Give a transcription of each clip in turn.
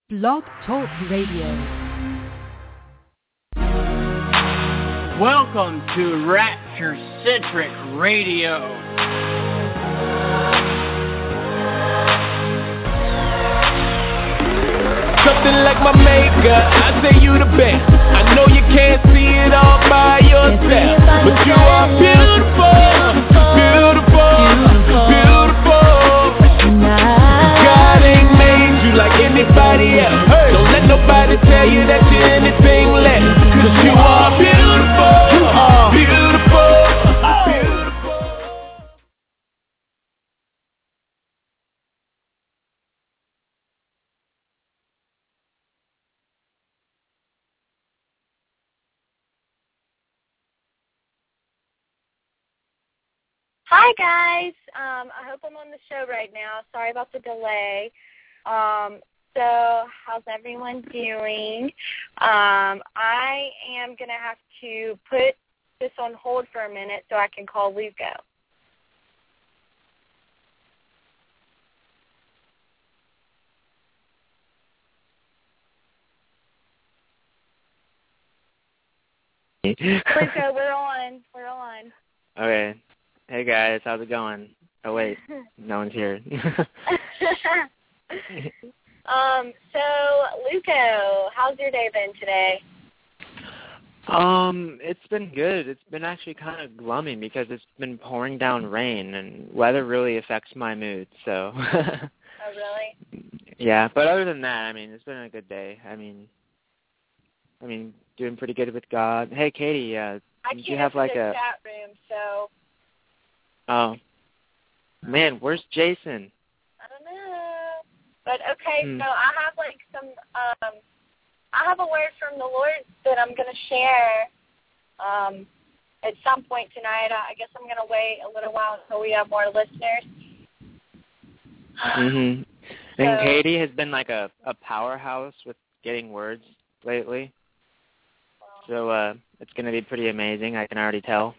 Blog Talk Radio. Welcome to Rapture Centric Radio. Something like my maker, I say you the best. I know you can't see it all by yourself, but you are beautiful, beautiful, beautiful. God ain't made you like anybody else. Don't let nobody tell you that you're anything less, 'cause you are beautiful, beautiful, beautiful. Hi guys, I hope I'm on the show right now. Sorry about the delay. So how's everyone doing? I am going to have to put this on hold for a minute so I can call Luco. Luco, we're on. Okay. Hey guys, how's it going? Oh wait, no one's here. So Luco, how's your day been today? It's been good. It's been actually kind of gloomy because it's been pouring down rain, and weather really affects my mood, so. Oh, really? Yeah, but other than that, I mean, it's been a good day. I mean, doing pretty good with God. Hey, Katie, did you have like a chat room, so. Oh. Man, where's Jason? I don't know. But okay, so I have like some I have a word from the Lord that I'm going to share at some point tonight. I guess I'm going to wait a little while until we have more listeners. Mhm. And Katie has been like a powerhouse with getting words lately. So it's going to be pretty amazing, I can already tell.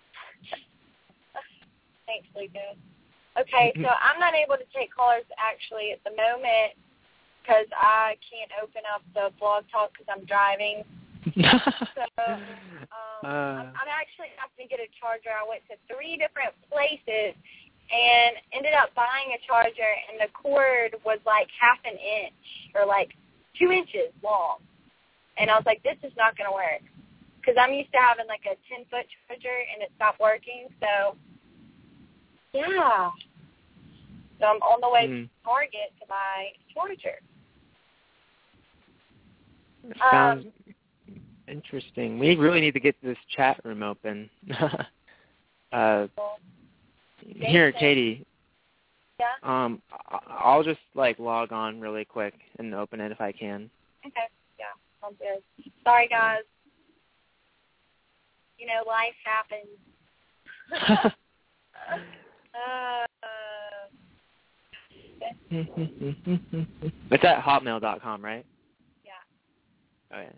Thanks, Luco. Okay, so I'm not able to take callers actually at the moment because I can't open up the blog talk because I'm driving. So I'm actually having to get a charger. I went to 3 different places and ended up buying a charger, and the cord was like half an inch or like 2 inches long. And I was like, this is not going to work because I'm used to having like a 10-foot charger, and it stopped working. So, yeah. So I'm on the way to Target to buy a charger. Sounds interesting. We really need to get this chat room open. Here, Katie. Yeah? I'll just like log on really quick and open it if I can. Okay. Yeah, sounds good. Sorry, guys. You know, life happens. It's at hotmail.com, right? Yeah. Okay.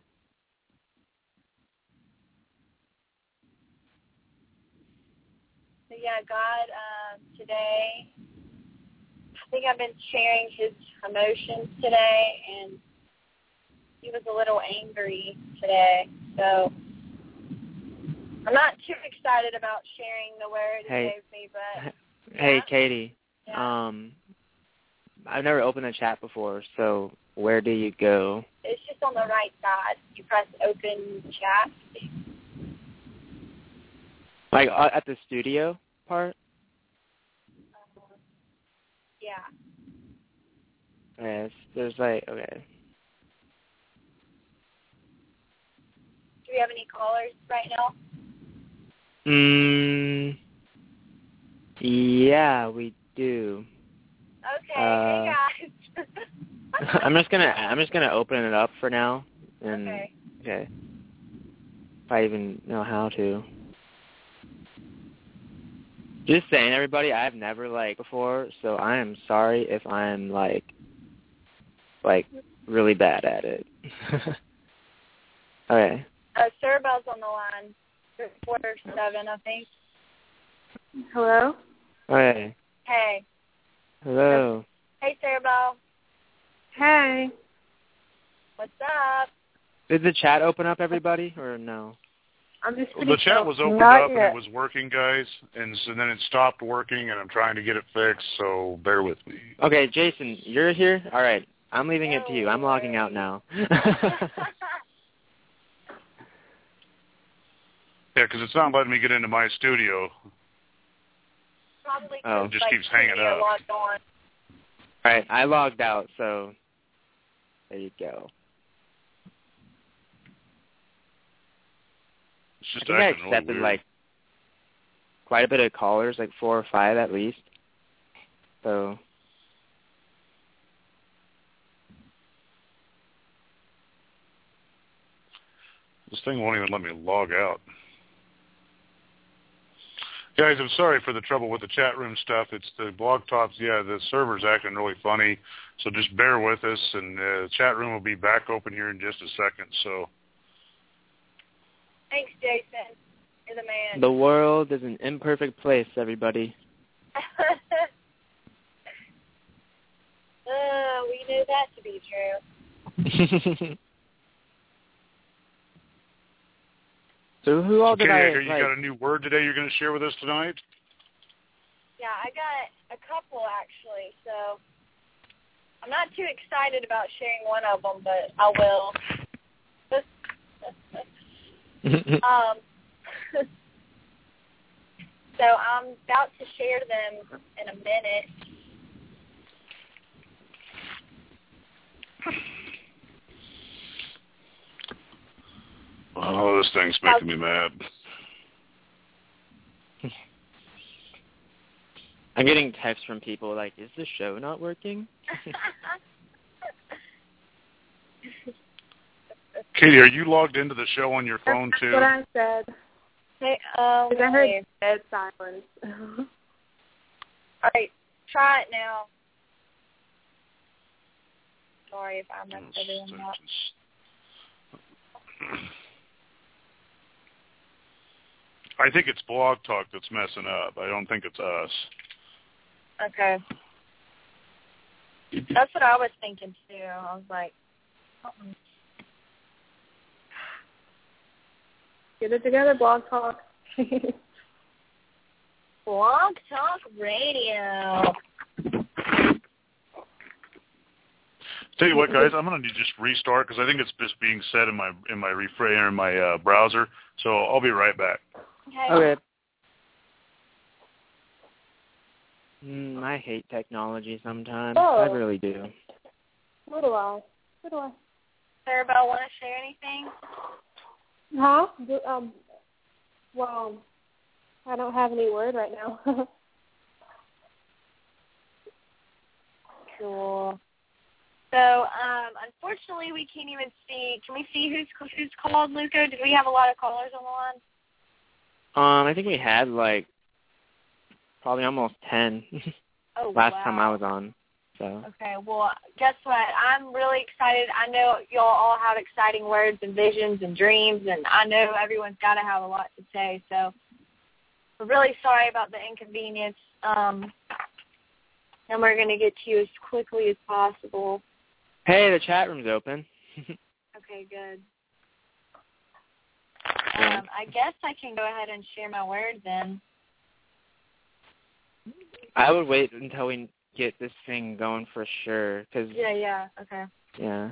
So yeah, God, today, I think I've been sharing his emotions today, and he was a little angry today. So I'm not too excited about sharing the word he gave me, but Hey, Katie. Yeah. I've never opened a chat before, so where do you go? It's just on the right side. You press open chat. Like at the studio part? Yeah. Yes, there's like, okay. Do we have any callers right now? Yeah, we do. Okay, hey guys. I'm just gonna open it up for now. And, okay. If I even know how to. Just saying, everybody, I've never before, so I am sorry if I'm like really bad at it. Okay. Cerebell's on the line. 4-7, I think. Hello? Okay. Hey. Hello. Hey, Cerebell. Hey. Did the chat open up, everybody, or no? I'm just the chat was opened up and it was working, guys, and so then it stopped working, and I'm trying to get it fixed, so bear with me. Okay, Jason, you're here? All right. I'm leaving it to you. I'm logging out now. Yeah, because it's not letting me get into my studio. Probably it just keeps hanging up. All right, I logged out, so there you go. It's just I think I accepted really quite a bit of callers, like 4 or 5 at least. So this thing won't even let me log out. Guys, I'm sorry for the trouble with the chat room stuff. It's the Blog Talks. Yeah, the server's acting really funny, so just bear with us, and the chat room will be back open here in just a second. So, thanks, Jason. You're the man. The world is an imperfect place, everybody. We knew that to be true. So who all did I you got a new word today you're going to share with us tonight? Yeah, I got a couple, actually. So I'm not too excited about sharing one of them, but I will. So I'm about to share them in a minute. Oh, this thing's making me mad. I'm getting texts from people like, is the show not working? Katie, are you logged into the show on your phone, too? That's what I said. Hey, I heard dead silence. All right, try it now. Sorry if I messed everything up. I think it's Blog Talk that's messing up. I don't think it's us. Okay. That's what I was thinking, too. I was like, Get it together, Blog Talk. Blog Talk Radio. Tell you what, guys, I'm going to just restart because I think it's just being set in my browser. So I'll be right back. Okay. I hate technology sometimes. I really do. So do I. Clarabelle, want to share anything? Huh? Well, I don't have any word right now. Cool. So, unfortunately, we can't even see. Can we see who's called, Luco? Did we have a lot of callers on the line? I think we had probably almost 10 last time I was on. So. Okay, well, guess what? I'm really excited. I know y'all all have exciting words and visions and dreams, and I know everyone's got to have a lot to say. So we're really sorry about the inconvenience, and we're going to get to you as quickly as possible. Hey, the chat room's open. Okay, good. I guess I can go ahead and share my word then. I would wait until we get this thing going for sure. Cause, yeah, okay. Yeah.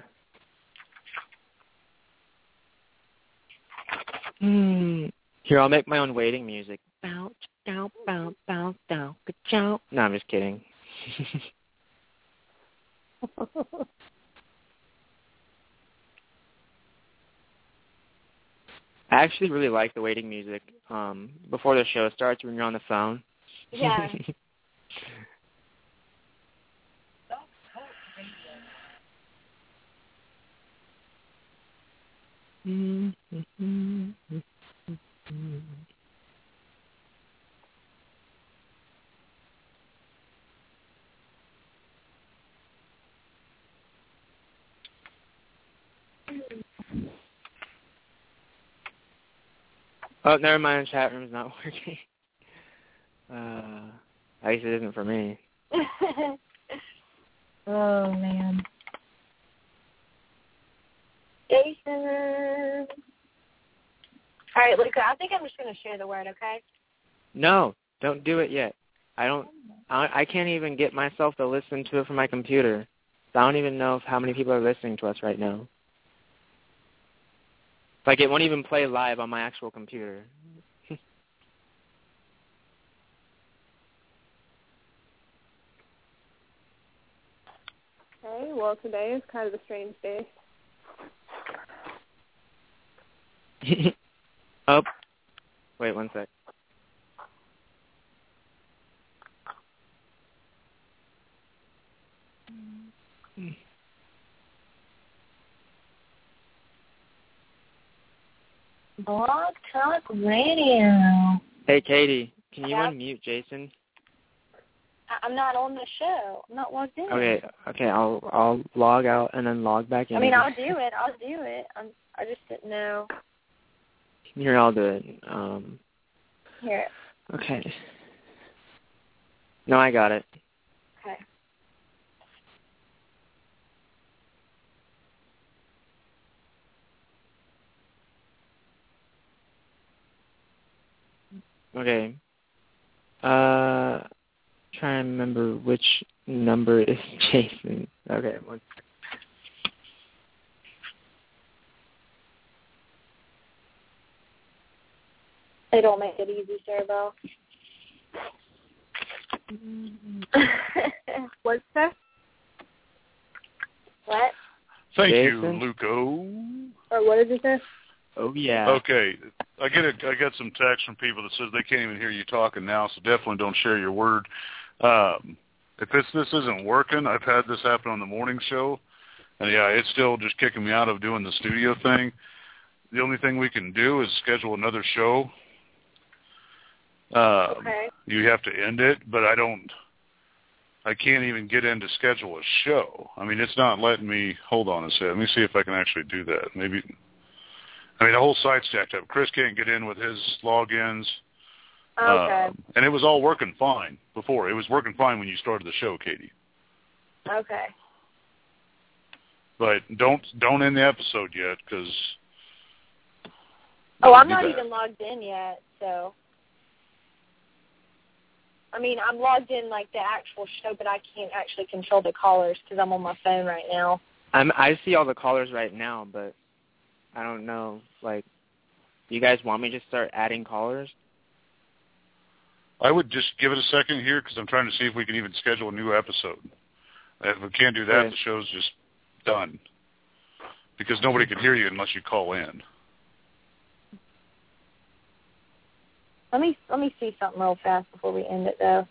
Here, I'll make my own waiting music. Bow, bow, bow, bow, bow, ka-chow. No, I'm just kidding. I actually really like the waiting music before the show starts when you're on the phone. Yeah. Oh, never mind. The chat room's not working. At least it isn't for me. Oh, man. Jason. All right, Luca, I think I'm just going to share the word, okay? No, don't do it yet. I can't even get myself to listen to it from my computer. So I don't even know how many people are listening to us right now. Like, it won't even play live on my actual computer. Okay, well, today is kind of a strange day. Oh, wait 1 sec. Blog Talk Radio. Hey, Katie, can you unmute Jason? I'm not on the show. I'm not logged in. Okay, I'll log out and then log back in. I mean, I'll do it. I just didn't know. Here, I'll do it. Here. Okay. No, I got it. Okay. Okay. Try and remember which number is Jason. Okay, one second. They don't make it easy, Sarah. What's that? What? Thank Jason? you, Luco. Or what did you say? Oh, yeah. Okay, I get some text from people that says they can't even hear you talking now, so definitely don't share your word. If this isn't working, I've had this happen on the morning show, and yeah, it's still just kicking me out of doing the studio thing. The only thing we can do is schedule another show. Okay. You have to end it, but I can't even get in to schedule a show. I mean, it's not letting me, hold on a second. Let me see if I can actually do that. Maybe, I mean, the whole site's jacked up. Chris can't get in with his logins. Okay. And it was all working fine before. It was working fine when you started the show, Katie. Okay. But don't end the episode yet, because... Oh, I'm not even logged in yet, so... I mean, I'm logged in like the actual show, but I can't actually control the callers because I'm on my phone right now. I see all the callers right now, but I don't know. Like, do you guys want me to start adding callers? I would just give it a second here because I'm trying to see if we can even schedule a new episode. If we can't do that, Okay. The show's just done. Because nobody can hear you unless you call in. Let me see something real fast before we end it, though.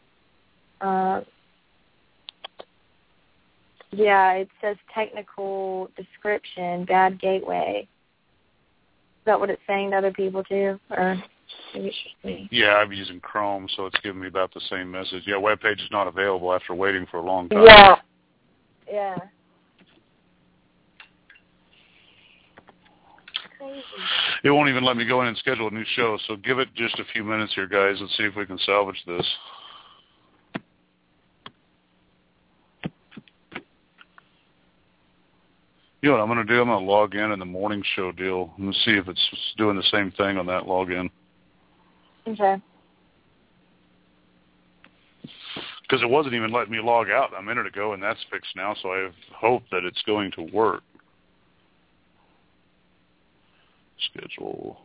Yeah, it says technical description, bad gateway. Is that what it's saying to other people, too? Or maybe it's just me? Yeah, I'm using Chrome, so it's giving me about the same message. Yeah, web page is not available after waiting for a long time. Yeah. Yeah. Crazy. It won't even let me go in and schedule a new show, so give it just a few minutes here, guys. Let's see if we can salvage this. You know what I'm going to do? I'm going to log in the morning show deal and see if it's doing the same thing on that login. Okay. Because it wasn't even letting me log out a minute ago, and that's fixed now, so I have hope that it's going to work. Schedule.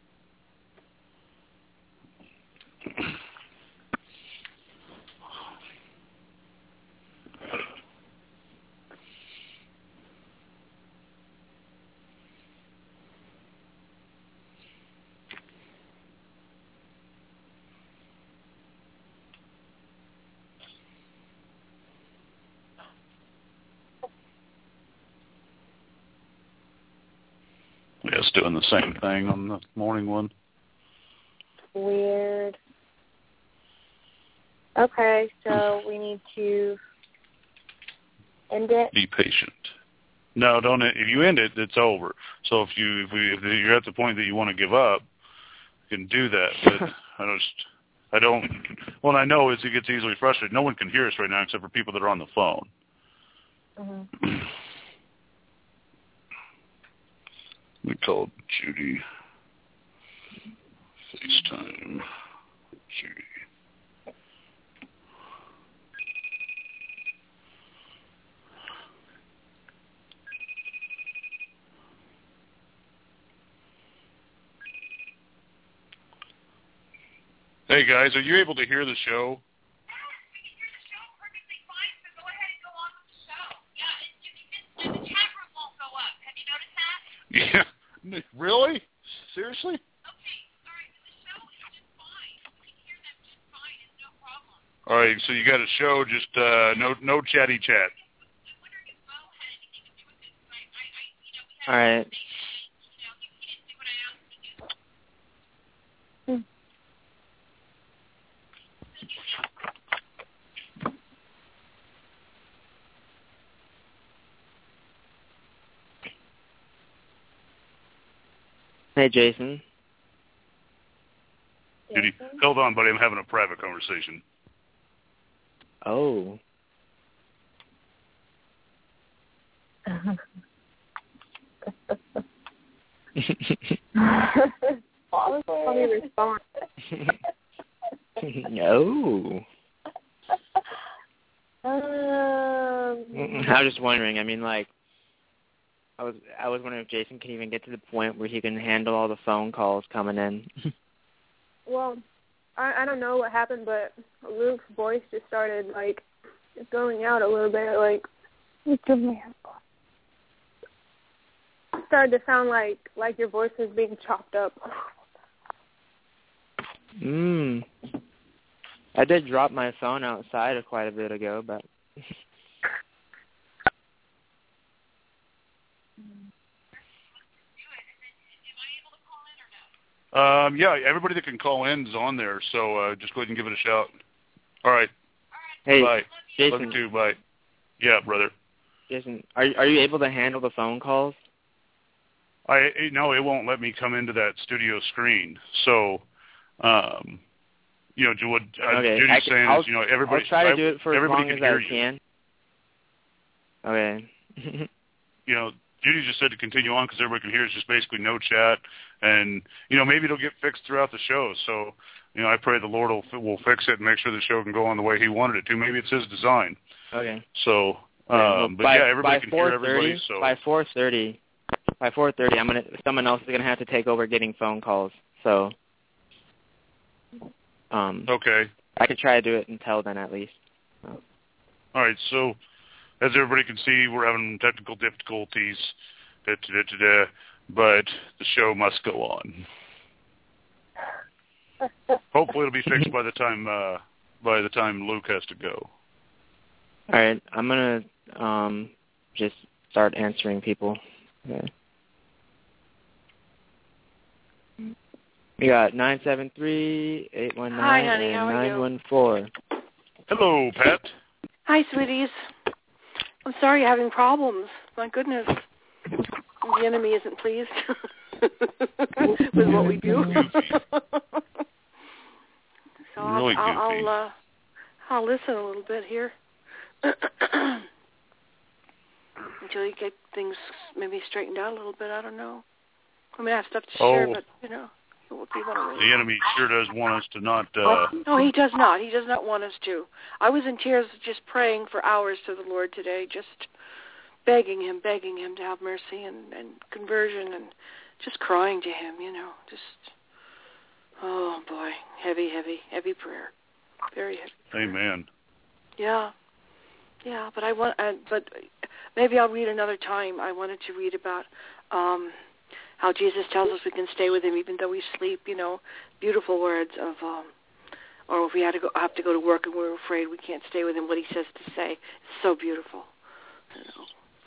Yeah, it's doing the same thing on the morning one. Weird. Okay, so we need to end it. Be patient. No, don't. If you end it, it's over. So if you're at the point that you want to give up, you can do that. But I don't. Well, I know it gets easily frustrated. No one can hear us right now except for people that are on the phone. Mm-hmm. We called Judy. FaceTime. Judy. Hey guys, are you able to hear the show? Yeah, really? Seriously? Okay, all right, the show is just fine. We can hear them just fine. It's no problem. All right, so you got a show, just no chatty chat. I'm wondering if Mo had anything to do with this. We had All right. he didn't do what I asked him to do. Hey, Jason. Judy, hold on, buddy. I'm having a private conversation. Oh. Funny response. No. I was just wondering. I mean, like, I was wondering if Jason can even get to the point where he can handle all the phone calls coming in. Well, I don't know what happened, but Luke's voice just started, like, going out a little bit, like, started to sound like your voice was being chopped up. I did drop my phone outside quite a bit ago, but... Yeah, everybody that can call in is on there, so just go ahead and give it a shout. All right. Hey, bye. Jason. Love you too. Bye. Yeah, brother. Jason, are you able to handle the phone calls? No, it won't let me come into that studio screen. So, you know, what Judy's saying is, you know, everybody. I'll try to do it for as long as I can. Okay. You know, Judy just said to continue on because everybody can hear. It's just basically no chat, and you know, maybe it'll get fixed throughout the show. So, you know, I pray the Lord will fix it and make sure the show can go on the way He wanted it to. Maybe it's His design. Okay. So, but yeah, everybody can hear everybody. So by 4:30, someone else is gonna have to take over getting phone calls. So, okay. I could try to do it until then at least. So. All right. So, as everybody can see, we're having technical difficulties, but the show must go on. Hopefully, it'll be fixed by the time Luke has to go. All right, I'm gonna just start answering people. Okay. We got 973-819-914. Hello, Pat. Hi, sweeties. I'm sorry you're having problems. My goodness. The enemy isn't pleased with what we do. So I'll listen a little bit here until you get things maybe straightened out a little bit. I don't know. I mean, I have stuff to share, but, you know. The enemy sure does want us to not... No, he does not. He does not want us to. I was in tears just praying for hours to the Lord today, just begging him to have mercy and conversion and just crying to him, you know. Just, oh, boy, heavy prayer. Very heavy prayer. Amen. Yeah, but but maybe I'll read another time. I wanted to read about... how Jesus tells us we can stay with him even though we sleep, you know, beautiful words of, or if we have to go to work and we're afraid we can't stay with him, what he says to say. It's so beautiful, you know.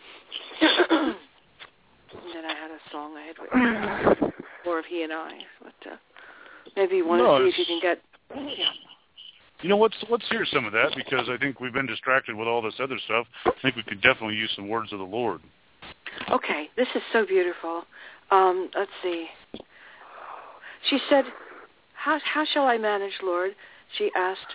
And then I had a song I had written, more of he and I, but maybe you want to see if you can get, yeah. You know, let's hear some of that because I think we've been distracted with all this other stuff. I think we could definitely use some words of the Lord. Okay, this is so beautiful. Let's see. She said, how shall I manage, Lord? She asked.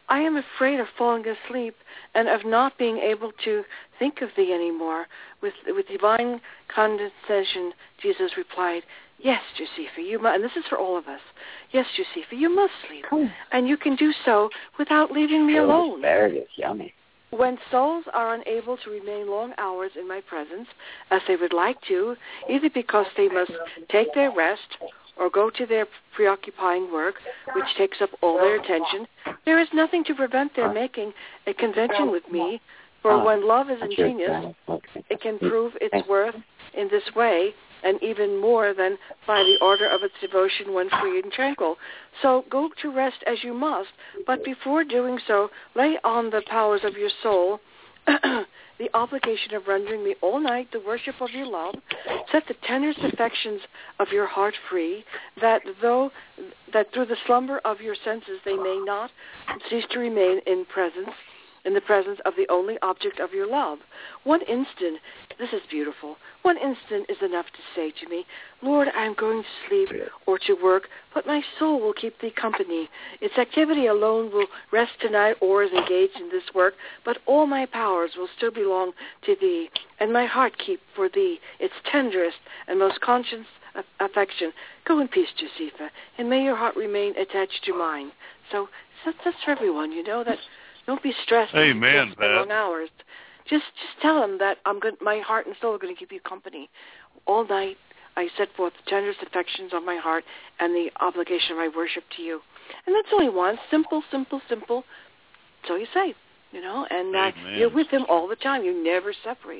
I am afraid of falling asleep and of not being able to think of thee anymore. With divine condescension, Jesus replied, yes, Josefa, you must, and this is for all of us. Yes, Josefa, you must sleep, and you can do so without leaving me alone. Asparagus, yummy. When souls are unable to remain long hours in my presence, as they would like to, either because they must take their rest or go to their preoccupying work, which takes up all their attention, there is nothing to prevent their making a convention with me, for when love is ingenious, it can prove its worth in this way, and even more than by the order of its devotion when free and tranquil. So go to rest as you must, but before doing so, lay on the powers of your soul the obligation of rendering me all night the worship of your love. Set the tenderest affections of your heart free, that through the slumber of your senses they may not cease to remain in the presence of the only object of your love. One instant, this is beautiful, one instant is enough to say to me, Lord, I am going to sleep or to work, but my soul will keep thee company. Its activity alone will rest tonight or is engaged in this work, but all my powers will still belong to thee, and my heart keep for thee its tenderest and most conscious affection. Go in peace, Josefa, and may your heart remain attached to mine. So that's for everyone, that don't be stressed. Amen, for long hours. Just tell him that my heart and soul are going to keep you company all night. I set forth the tenderest affections of my heart and the obligation of my worship to you. And that's only one. Simple. That's all you say, And you're with him all the time. You never separate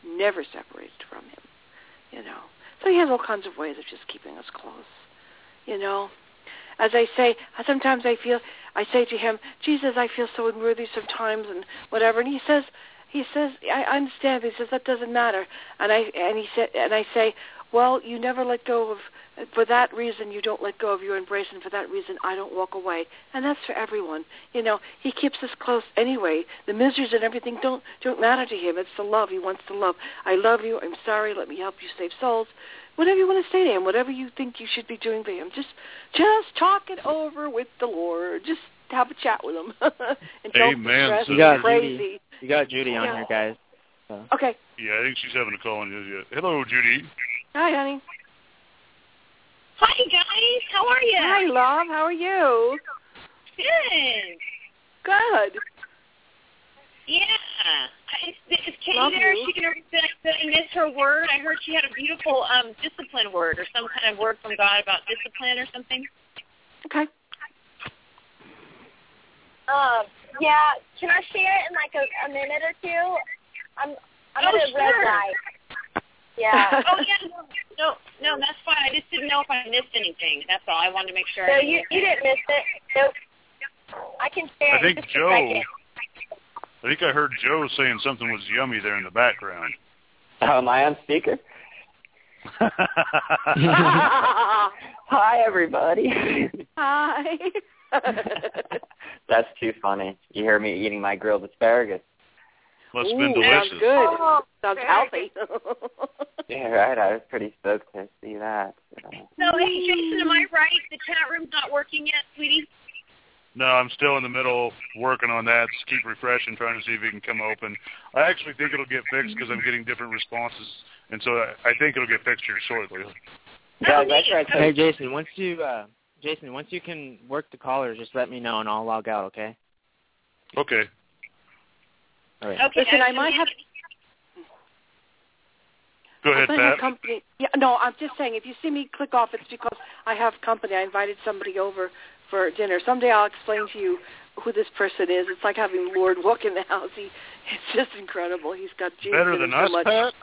from him, So he has all kinds of ways of just keeping us close, As I say, sometimes I say to him, Jesus, I feel so unworthy sometimes and whatever. And he says, I understand. He says, that doesn't matter. And I say, well, you never let go of, for that reason you don't let go of your embrace, and for that reason I don't walk away. And that's for everyone. He keeps us close anyway. The miseries and everything don't matter to him. It's the love. He wants to love. I love you. I'm sorry. Let me help you save souls. Whatever you want to say to him, whatever you think you should be doing for him, just talk it over with the Lord. Just have a chat with him. And don't be stressed and crazy. You got Judy on here, guys. So. Okay. Yeah, I think she's having a call on you. Hello, Judy. Hi, honey. Hi, guys. How are you? Hi, love. How are you? Good. Good. Yeah. Is Katie Love there? you. She can I miss her word. I heard she had a beautiful discipline word or some kind of word from God about discipline or something. Okay. Yeah. Can I share it in like a minute or two? I'm at a red light. Yeah. Oh yeah. No, that's fine. I just didn't know if I missed anything. That's all. I wanted to make sure. So you didn't miss it. Nope. I can share it in just a second. I think I heard Joe saying something was yummy there in the background. Oh, am I on speaker? Hi, everybody. Hi. That's too funny. You hear me eating my grilled asparagus. Must have been delicious. Sounds good. Oh, sounds healthy. Yeah, right. I was pretty stoked to see that. So, hey, Jason, am I right? The chat room's not working yet, sweetie? No, I'm still in the middle working on that. Just keep refreshing, trying to see if it can come open. I actually think it'll get fixed because I'm getting different responses, and so I think it'll get fixed here shortly. Yeah, that's right. Hey, Jason, once you can work the callers, just let me know and I'll log out, okay? Okay. All right. Okay. Listen, I might have. Go ahead, Pat. Company. Yeah, no, I'm just saying, if you see me click off, it's because I have company. I invited somebody over for dinner. Someday I'll explain to you who this person is. It's like having Lord walk in the house. It's just incredible. He's got Jesus Better than us, much. Pat?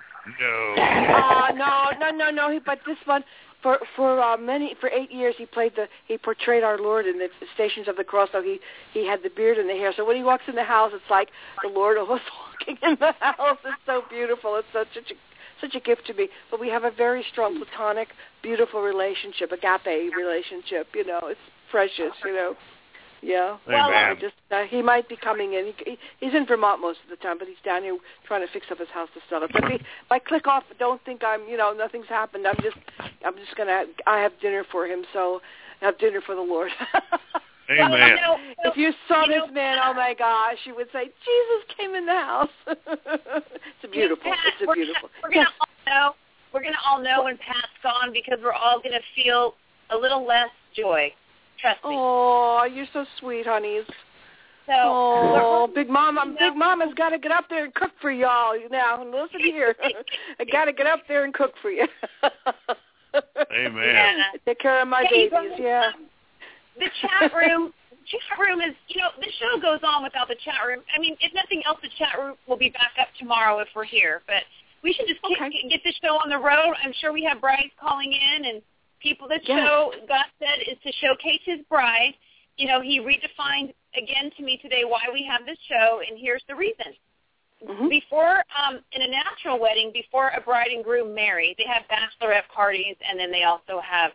No. No. But this one, for 8 years, he portrayed our Lord in the Stations of the Cross. So he had the beard and the hair. So when he walks in the house, it's like the Lord was walking in the house. It's so beautiful. It's such a gift to me. But we have a very strong platonic, beautiful relationship, agape relationship. It's precious. Yeah. Well, he might be coming in. He's in Vermont most of the time, but he's down here trying to fix up his house to sell it. But if I click off, don't think nothing's happened. I'm just gonna. I have dinner for him, so I have dinner for the Lord. Amen. If you saw this man, oh my gosh, you would say, Jesus came in the house. It's beautiful. It's beautiful. We're gonna all know when Pat's gone because we're all gonna feel a little less joy. Trust me. Oh, you're so sweet, honeys. So, Big Mama's got to get up there and cook for y'all now. Listen here, I got to get up there and cook for you. Amen. Yeah. Take care of my babies. Yeah. The chat room is, the show goes on without the chat room. I mean, if nothing else, the chat room will be back up tomorrow if we're here. But we should just get this show on the road. I'm sure we have brides calling in and people. This show, God said, is to showcase His bride. He redefined again to me today why we have this show, and here's the reason. Mm-hmm. Before, in a natural wedding, before a bride and groom marry, they have bachelorette parties, and then they also have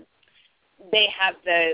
the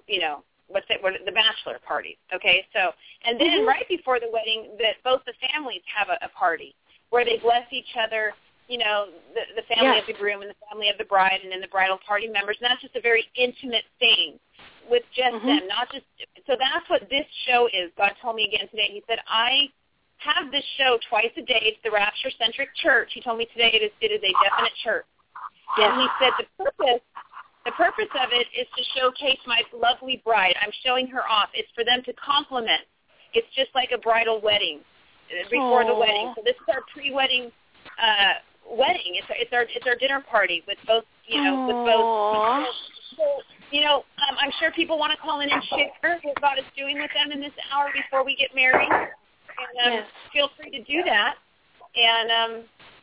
bachelor parties. Okay, so and then right before the wedding, both the families have a party where they bless each other. The family of the groom and the family of the bride, and then the bridal party members. And that's just a very intimate thing with just them, not just. So that's what this show is. God told me again today. He said, I have this show twice a day. It's the Rapture-centric church. He told me today it is a definite church. Yeah. And he said the purpose of it is to showcase my lovely bride. I'm showing her off. It's for them to compliment. It's just like a bridal wedding before the wedding. So this is our pre-wedding wedding. It's our dinner party with both with both. So, I'm sure people want to call in and share what God is doing with them in this hour before we get married. And feel free to do that. And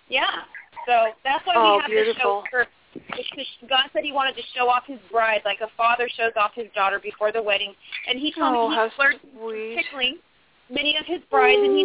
so that's why we have this show. God said He wanted to show off His bride like a father shows off his daughter before the wedding. And He told me He flirted particularly many of His brides, and He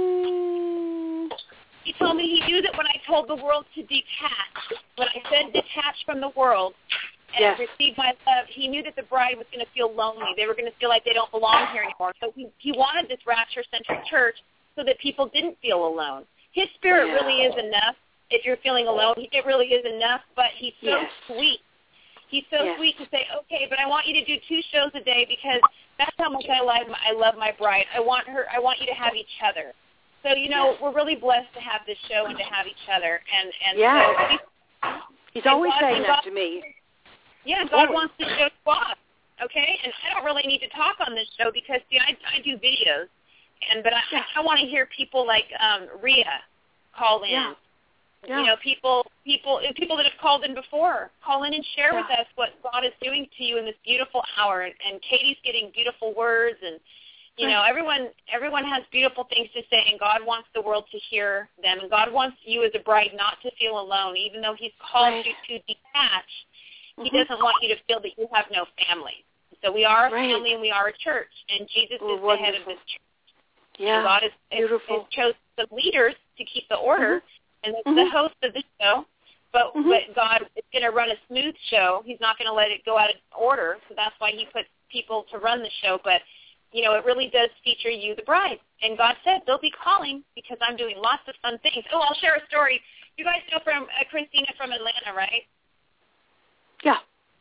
said. He told me He knew that when I told the world to detach, when I said detach from the world and receive my love, He knew that the bride was going to feel lonely. They were going to feel like they don't belong here anymore. So He wanted this Rapture-centric church so that people didn't feel alone. His Spirit really is enough. If you're feeling alone, it really is enough, but He's so sweet. He's so sweet to say, okay, but I want you to do 2 shows a day because that's how much I love my bride. I want you to have each other. So, we're really blessed to have this show and to have each other. And so He's always saying that to me. Yeah, God wants to show off, okay? And I don't really need to talk on this show because, see, I do videos. But I want to hear people like Rhea call in. People that have called in before, call in and share with us what God is doing to you in this beautiful hour. And Katie's getting beautiful words and, everyone has beautiful things to say, and God wants the world to hear them. And God wants you as a bride not to feel alone, even though He's called you to detach. He doesn't want you to feel that you have no family. So we are a family and we are a church, and Jesus is the head of this church. Yeah, and God has chosen some leaders to keep the order, and it's the host of the show. But God is going to run a smooth show. He's not going to let it go out of order, so that's why He puts people to run the show. But it really does feature you, the bride. And God said they'll be calling because I'm doing lots of fun things. Oh, I'll share a story. You guys know from Christina from Atlanta, right? Yeah.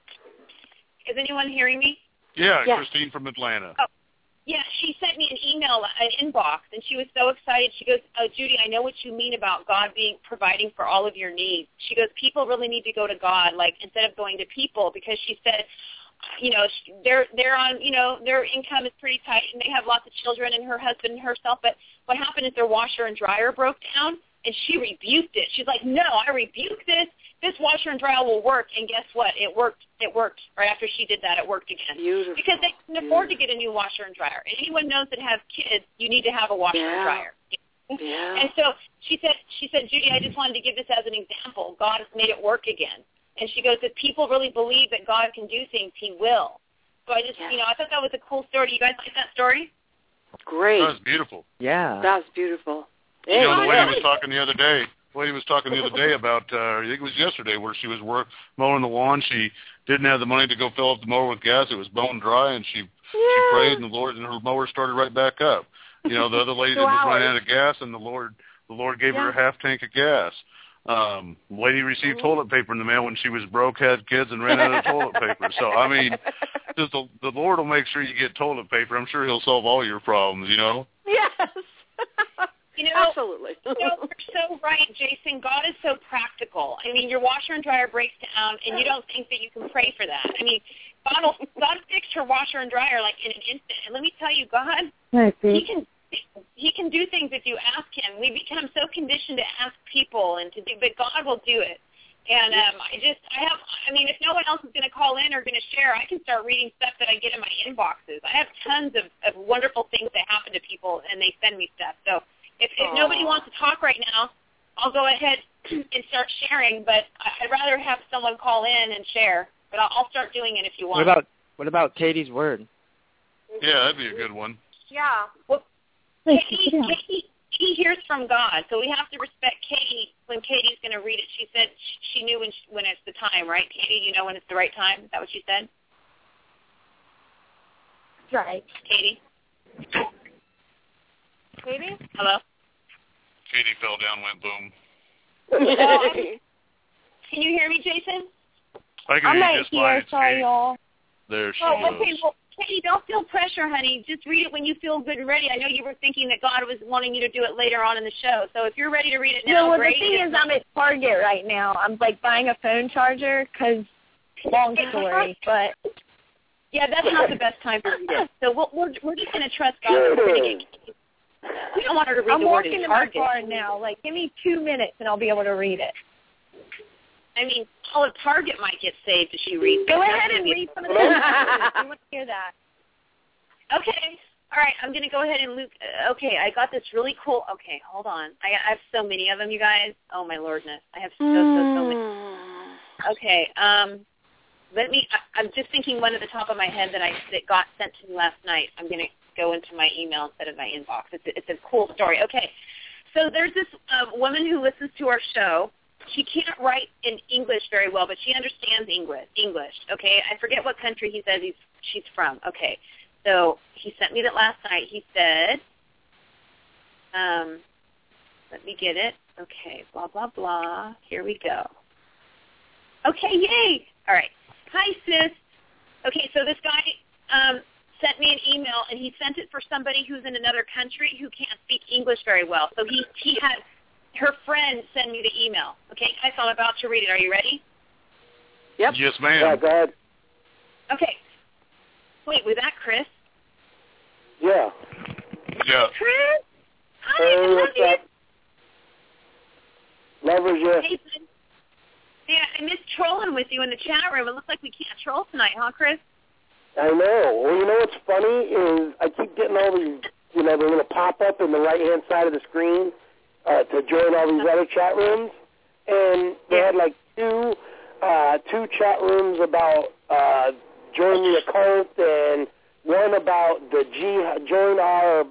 Is anyone hearing me? Yeah, Christine from Atlanta. Oh, yeah, she sent me an email, an inbox, and she was so excited. She goes, Judy, I know what you mean about God providing for all of your needs. She goes, people really need to go to God, instead of going to people, because she said, they're on, their income is pretty tight, and they have lots of children, and her husband and herself, but what happened is their washer and dryer broke down, and she rebuked it. She's like, no, I rebuke this. This washer and dryer will work, and guess what? It worked. Right after she did that, it worked again. Beautiful. Because they can afford to get a new washer and dryer. And anyone knows that has kids, you need to have a washer and dryer. Yeah. And so she said, Judy, I just wanted to give this as an example. God has made it work again. And she goes, if people really believe that God can do things, He will. So I just, I thought that was a cool story. Do you guys like that story? Great. That was beautiful. Yeah. That was beautiful. The lady was talking the other day. About, I think it was yesterday, where she was mowing the lawn. She didn't have the money to go fill up the mower with gas. It was bone dry, and she prayed, and her mower started right back up. The other lady was running out of gas, and the Lord gave her a half tank of gas. Lady received toilet paper in the mail when she was broke, had kids, and ran out of toilet paper. So, I mean, Just the Lord will make sure you get toilet paper. I'm sure He'll solve all your problems. You know. Yes. Absolutely. Absolutely. You're so right, Jason. God is so practical. I mean, your washer and dryer breaks down, and you don't think that you can pray for that. I mean, God fixed her washer and dryer like in an instant. And let me tell you, God, He can do things if you ask Him. We become so conditioned to ask people and to do, but God will do it. And if no one else is going to call in or going to share, I can start reading stuff that I get in my inboxes. I have tons of wonderful things that happen to people, and they send me stuff. So if nobody wants to talk right now, I'll go ahead and start sharing. But I'd rather have someone call in and share. But I'll start doing it if you want. What about Katie's word? Yeah, that'd be a good one. Yeah. Well, Katie hears from God, so we have to respect Katie when Katie's going to read it. She said she knew when it's the time, right, Katie? You know when it's the right time? Is that what she said? Right. Katie? Katie? Hello? Katie fell down, went boom. Can you hear me, Jason? I can I'm hear you right just fine. here. It's Sorry, Katie. y'all. There she Oh, goes. okay. Well, Katie, don't feel pressure, honey. Just read it when you feel good and ready. I know you were thinking that God was wanting you to do it later on in the show. So if you're ready to read it now, No, well, great. the thing is, I'm at Target right now. I'm, buying a phone charger because, long story, but... Yeah, that's not the best time to read it. So we're just going to trust God that we're going to get. We don't want her to read the word in I'm walking Target. to my car now. Give me 2 minutes and I'll be able to read it. I mean, all of Target might get saved if she reads. Go ahead and read some of the I want to hear that. Okay. All right, I'm going to go ahead and Luke. Okay, I got this really cool. Okay, hold on. I have so many of them, you guys. Oh, my Lordness. I have so many. Okay, I'm just thinking one at the top of my head that got sent to me last night. I'm going to go into my email instead of my inbox. It's a cool story. Okay, so there's this woman who listens to our show. She can't write in English very well, but she understands English. Okay, I forget what country he says she's from. Okay, so he sent me that last night. He said, let me get it. Okay, blah, blah, blah. Here we go. Okay, yay. All right. Hi, sis. Okay, so this guy sent me an email, and he sent it for somebody who's in another country who can't speak English very well. So he had her friend send me the email. Okay, guys, I'm about to read it. Are you ready? Yep. Yes, ma'am. Yeah, go ahead. Okay. Wait, was that Chris? Yeah. Yeah. Chris? Hi, Hey, I love what's you. up? Lovers, yeah. Hey, bud. Hey, I missed trolling with you in the chat room. It looks like we can't troll tonight, huh, Chris? I know. Well, you know what's funny is I keep getting all these, the little pop-up in the right-hand side of the screen to join all these other chat rooms. And they had two chat rooms about join the occult and one about the join our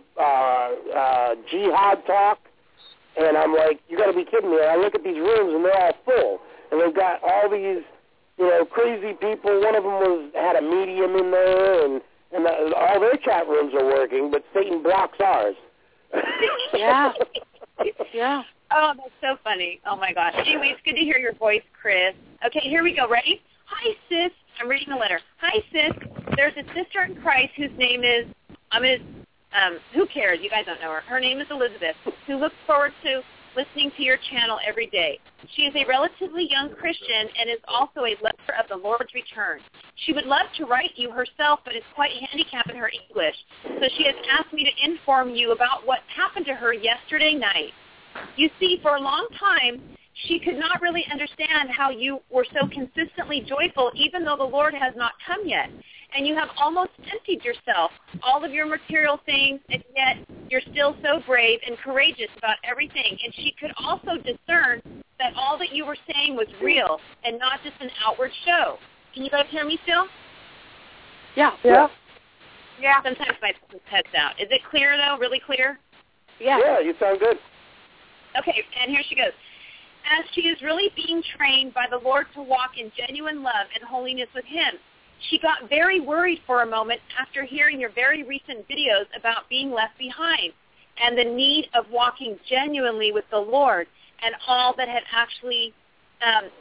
jihad talk. And I'm like, you got to be kidding me. And I look at these rooms and they're all full. And they've got all these, crazy people. One of them had a medium in there, and all their chat rooms are working, but Satan blocks ours. Yeah. Yeah. Oh, that's so funny. Oh, my gosh. Anyway, it's good to hear your voice, Chris. Okay, here we go. Ready? Hi, sis. I'm reading a letter. Hi, sis. There's a sister in Christ whose name is, who cares? You guys don't know her. Her name is Elizabeth, who looks forward to listening to your channel every day. She is a relatively young Christian and is also a lover of the Lord's return. She would love to write you herself, but is quite handicapped in her English. So she has asked me to inform you about what happened to her yesterday night. You see, for a long time, she could not really understand how you were so consistently joyful, even though the Lord has not come yet. And you have almost emptied yourself, all of your material things, and yet you're still so brave and courageous about everything. And she could also discern that all that you were saying was real and not just an outward show. Can you guys hear me still? Yeah. Yeah. Yeah. Sometimes my head's out. Is it clear, though? Really clear? Yeah. Yeah, you sound good. Okay, and here she goes. As she is really being trained by the Lord to walk in genuine love and holiness with Him, she got very worried for a moment after hearing your very recent videos about being left behind and the need of walking genuinely with the Lord and all that had actually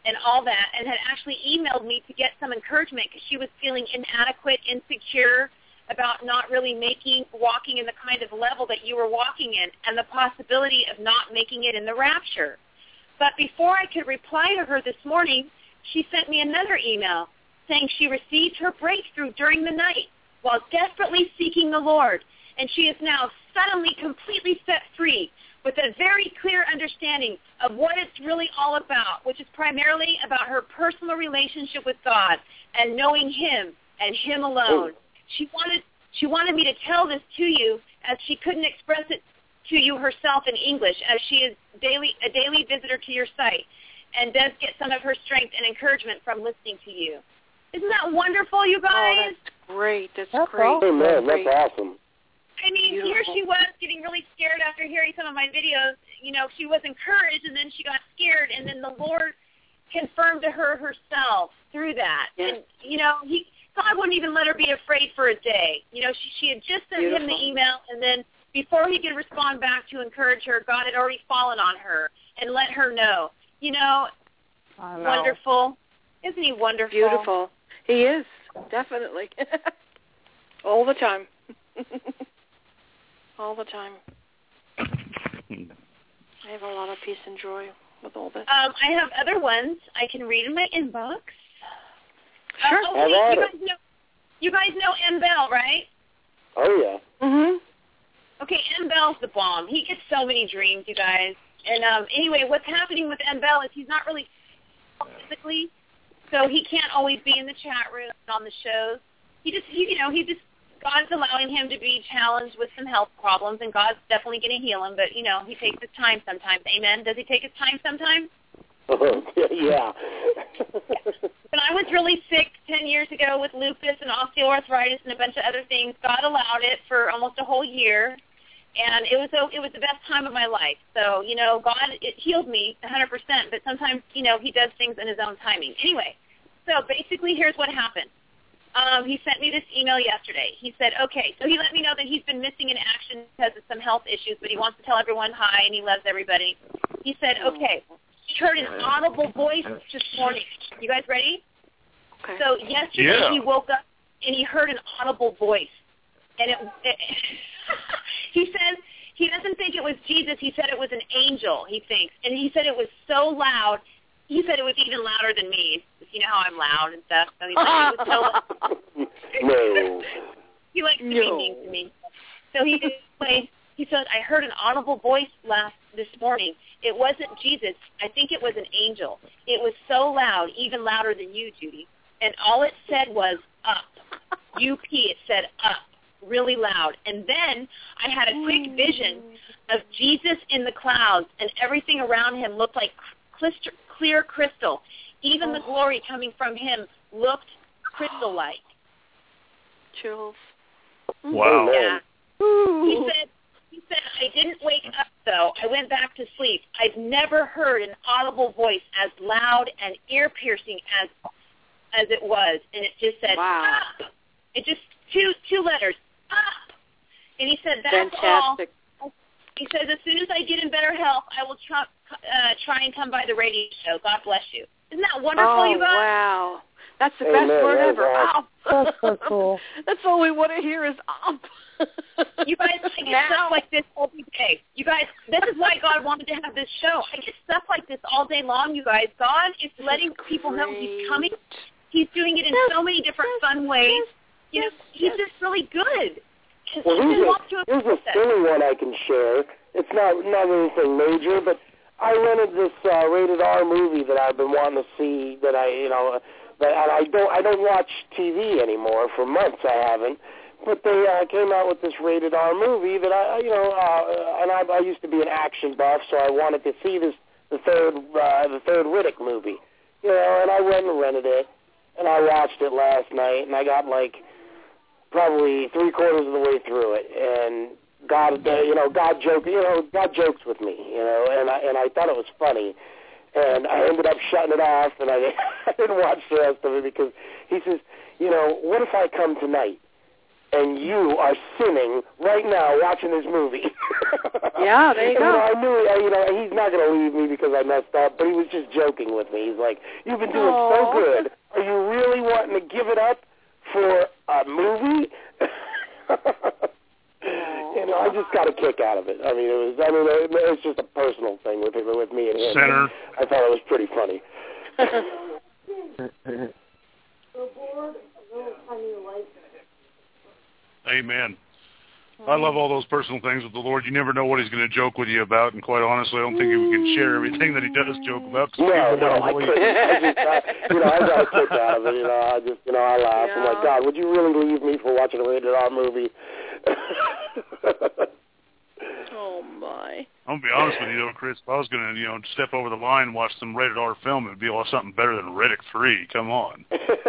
and all that, and had actually emailed me to get some encouragement because she was feeling inadequate, insecure about not really walking in the kind of level that you were walking in, and the possibility of not making it in the rapture. But before I could reply to her this morning, she sent me another email saying she received her breakthrough during the night while desperately seeking the Lord, and she is now suddenly completely set free with a very clear understanding of what it's really all about, which is primarily about her personal relationship with God and knowing Him and Him alone. She wanted me to tell this to you, as she couldn't express it to you herself in English, as she is a daily visitor to your site and does get some of her strength and encouragement from listening to you. Isn't that wonderful, you guys? Oh, that's great. That's great. Awesome. Amen. That's awesome. I mean, Beautiful. Here she was getting really scared after hearing some of my videos. You know, she was encouraged, and then she got scared, and then the Lord confirmed to her herself through that. Yes. And, you know, God wouldn't even let her be afraid for a day. You know, she had just sent him the email, and then before he could respond back to encourage her, God had already fallen on her and let her know. You know, wonderful. Isn't he wonderful? Beautiful. He is, definitely. All the time. All the time. I have a lot of peace and joy with all this. I have other ones I can read in my inbox. Sure. You guys know M. Bell, right? Oh, yeah. Mhm. Okay, M. Bell's the bomb. He gets so many dreams, you guys. And anyway, what's happening with M. Bell is he's not really physically, so he can't always be in the chat room on the shows. God's allowing him to be challenged with some health problems, and God's definitely going to heal him. But he takes his time sometimes. Amen. Does he take his time sometimes? Yeah. When I was really sick 10 years ago with lupus and osteoarthritis and a bunch of other things, God allowed it for almost a whole year, and it was the best time of my life. So, God, it healed me 100%, but sometimes, he does things in his own timing. Anyway, so basically here's what happened. He sent me this email yesterday. He said, okay, so he let me know that he's been missing in action because of some health issues, but he wants to tell everyone hi and he loves everybody. He said, okay, he heard an audible voice this morning. You guys ready? Okay. So yesterday he woke up and he heard an audible voice. And he says he doesn't think it was Jesus. He said it was an angel, he thinks. And he said it was so loud. He said it was even louder than me. You know how I'm loud and stuff. So he said it was so loud. No. He likes to be mean to me. So he said, I heard an audible voice this morning. It wasn't Jesus. I think it was an angel. It was so loud, even louder than you, Judy. And all it said was up. UP, it said up, really loud. And then I had a quick vision of Jesus in the clouds, and everything around him looked like clear crystal. Even the glory coming from him looked crystal-like. Chills. Wow. Yeah. He said, I didn't wake up, though. I went back to sleep. I've never heard an audible voice as loud and ear-piercing as it was. And it just said, up. It just, two letters, up. And he said, that's fantastic. All. He says, as soon as I get in better health, I will try and come by the radio show. God bless you. Isn't that wonderful, you guys? Wow. That's the best word ever. Up. That's so cool. That's all we want to hear is up. You guys, I get stuff like this all day. You guys, this is why God wanted to have this show. I get stuff like this all day long, you guys. God is letting people know he's coming. He's doing it in so many different fun ways. He's just really good. Well, here's a silly one I can share. It's not anything major, but I rented this rated R movie that I've been wanting to see. That I don't watch TV anymore for months. I haven't. But they came out with this rated R movie that I used to be an action buff, so I wanted to see the third Riddick movie. And I went and rented it, and I watched it last night, and I got probably 3/4 of the way through it, and God jokes with me, and I thought it was funny, and I ended up shutting it off, and I didn't watch the rest of it because he says, what if I come tonight and you are sinning right now watching this movie? Yeah, there you go. I knew, he's not going to leave me because I messed up, but he was just joking with me. He's like, "You've been doing so good. Are you really wanting to give it up for a movie?" I just got a kick out of it. It's just a personal thing with me and him. Center. I thought it was pretty funny. Amen. I love all those personal things with the Lord. You never know what he's going to joke with you about, and quite honestly, I don't think we can share everything that he does joke about. No, I couldn't. I got a kick out of it. I laugh. I'm like, God, would you really leave me for watching a rated R movie? Oh my! I'm gonna be honest with you, though, Chris. If I was gonna, step over the line and watch some rated R film, it'd be something better than Riddick 3. Come on.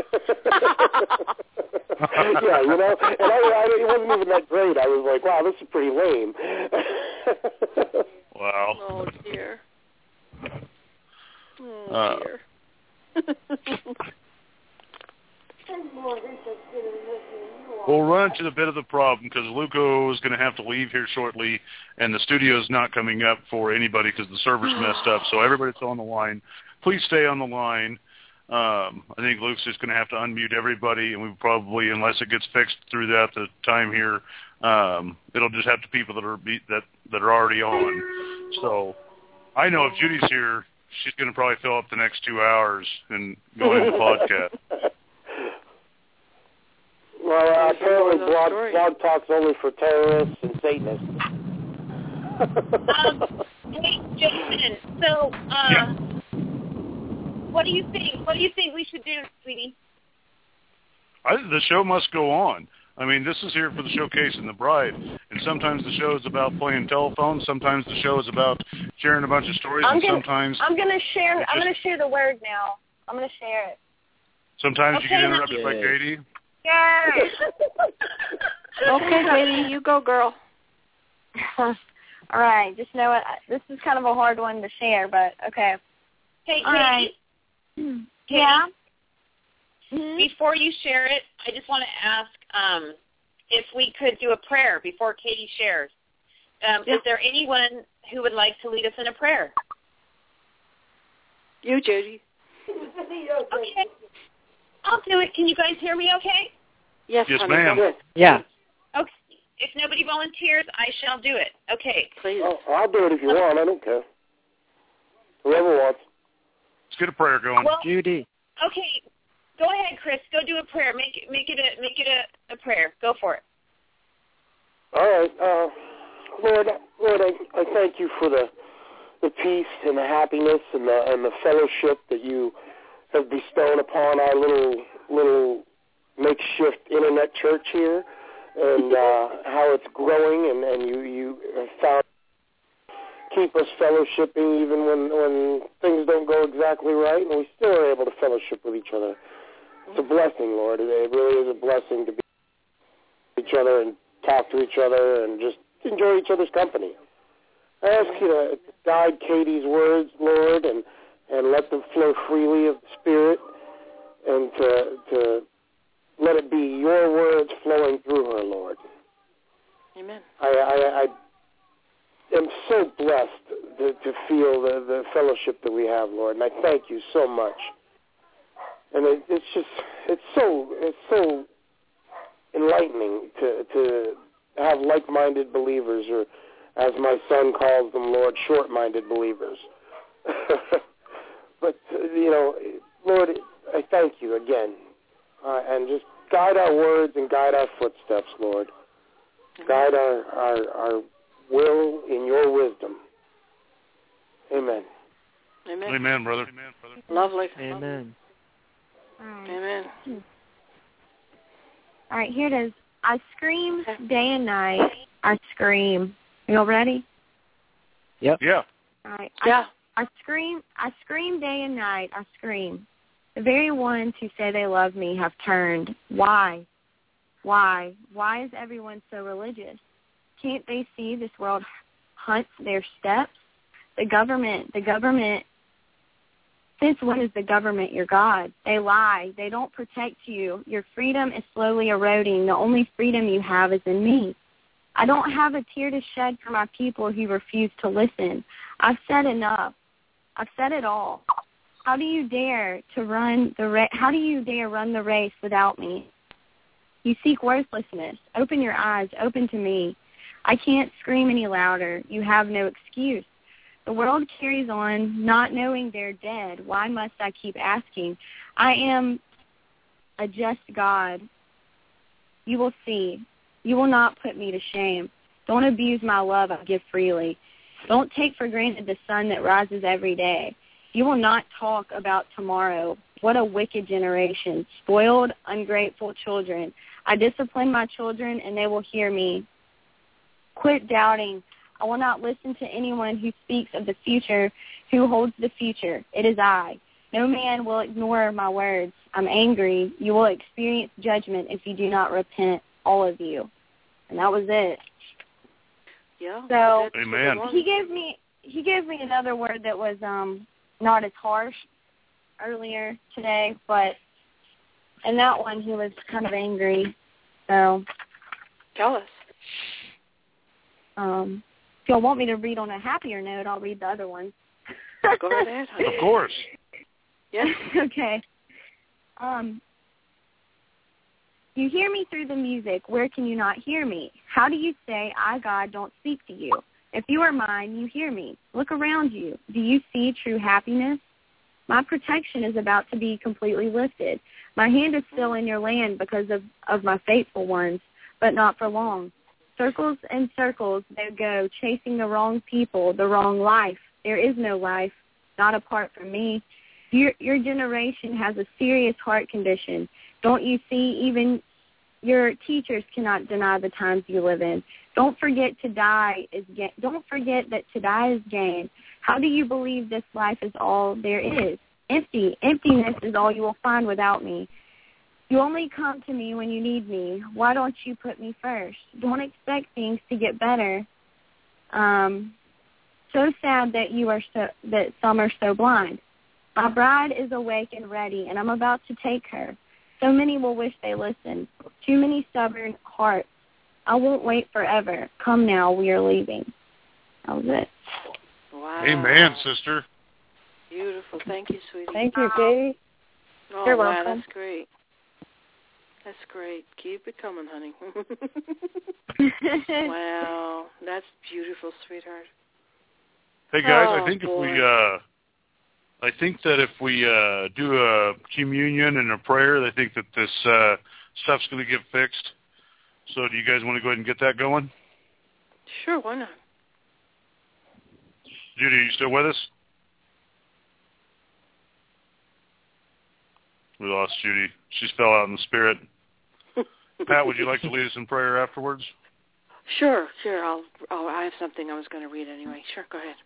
Yeah, and it wasn't even that great. I was like, wow, this is pretty lame. Wow. Oh dear. Oh dear. We'll run into a bit of the problem because Luco is going to have to leave here shortly, and the studio's not coming up for anybody because the server's messed up. So everybody that's on the line, please stay on the line. I think Luke's just going to have to unmute everybody, and we probably, unless it gets fixed throughout the time here, it'll just have to people that are already on. So I know if Judy's here, she's going to probably fill up the next 2 hours and go into the podcast. Well, apparently Blog Talk's only for terrorists and Satanists. Hey, Jason, so, what do you think? What do you think we should do, sweetie? The show must go on. This is here for the showcase and the bride, and sometimes the show is about playing telephone. Sometimes the show is about sharing a bunch of stories, I'm gonna share the word now. I'm gonna share it. Sometimes you get interrupted by Katie. Yay! Okay, Katie, you go, girl. All right, just know what this is kind of a hard one to share, but okay. Hey, Katie. All right. Katie, yeah. Before you share it, I just want to ask if we could do a prayer before Katie shares. Is there anyone who would like to lead us in a prayer? You, Judy. Okay. I'll do it. Can you guys hear me okay? Yes, honey, ma'am. Yeah. Okay. If nobody volunteers, I shall do it. Okay. Please. I'll do it if you want. I don't care. Whoever wants. Let's get a prayer going. Well, Judy. Okay. Go ahead, Chris. Go do a prayer. Make it a prayer. Go for it. All right. Lord, I thank you for the peace and the happiness and the fellowship that you have bestowed upon our little makeshift internet church here, and how it's growing, and you have found keep us fellowshipping even when things don't go exactly right, and we still are able to fellowship with each other. It's a blessing, Lord. It really is a blessing to be with each other and talk to each other and just enjoy each other's company. I ask you to guide Katie's words, Lord, and let them flow freely of the Spirit, and to let it be your words flowing through her, Lord. Amen. I am so blessed to feel the fellowship that we have, Lord, and I thank you so much. And it's so enlightening to have like-minded believers, or as my son calls them, Lord, short-minded believers. But, Lord, I thank you again. And just guide our words and guide our footsteps, Lord. Guide our will in your wisdom. Amen. Amen. Amen, brother. Lovely. Amen. Amen. All right, here it is. I scream day and night. I scream. You all ready? Yep. Yeah. All right. Yeah. I scream day and night. I scream. The very ones who say they love me have turned. Why? Why? Why is everyone so religious? Can't they see this world hunts their steps? The government, since when is the government your God? They lie. They don't protect you. Your freedom is slowly eroding. The only freedom you have is in me. I don't have a tear to shed for my people who refuse to listen. I've said enough. I've said it all. How do you dare run the race without me? You seek worthlessness. Open your eyes. Open to me. I can't scream any louder. You have no excuse. The world carries on, not knowing they're dead. Why must I keep asking? I am a just God. You will see. You will not put me to shame. Don't abuse my love I give freely. Don't take for granted the sun that rises every day. You will not talk about tomorrow. What a wicked generation. Spoiled, ungrateful children. I discipline my children, and they will hear me. Quit doubting. I will not listen to anyone who speaks of the future, who holds the future. It is I. No man will ignore my words. I'm angry. You will experience judgment if you do not repent, all of you. And that was it. Yeah. So Amen. He gave me another word that was not as harsh earlier today, but in that one he was kind of angry. So tell us. If y'all want me to read on a happier note, I'll read the other one. Go right ahead, honey. Of course. Yes. Okay. You hear me through the music. Where can you not hear me? How do you say, I, God, don't speak to you? If you are mine, you hear me. Look around you. Do you see true happiness? My protection is about to be completely lifted. My hand is still in your land because of my faithful ones, but not for long. Circles and circles they go, chasing the wrong people, the wrong life. There is no life, not apart from me. Your generation has a serious heart condition. Don't you see? Even your teachers cannot deny the times you live in. Don't forget to die is gain. Don't forget that to die is gain. How do you believe this life is all there is? Emptiness is all you will find without me. You only come to me when you need me. Why don't you put me first? Don't expect things to get better. So sad that some are so blind. My bride is awake and ready, and I'm about to take her. So many will wish they listened. Too many stubborn hearts. I won't wait forever. Come now, we are leaving. That was it. Wow. Amen, sister. Beautiful. Thank you, sweetie. Thank you, Katie. Oh, You're wow, welcome. that's great. That's great. Keep it coming, honey. Wow. That's beautiful, sweetheart. Hey guys, Oh, I think boy. that if we do a communion and a prayer, I think that this stuff's going to get fixed. So do you guys want to go ahead and get that going? Sure, why not? Judy, are you still with us? We lost Judy. She fell out in the spirit. Pat, would you like to lead us in prayer afterwards? Sure. I have something I was going to read anyway. Sure, go ahead.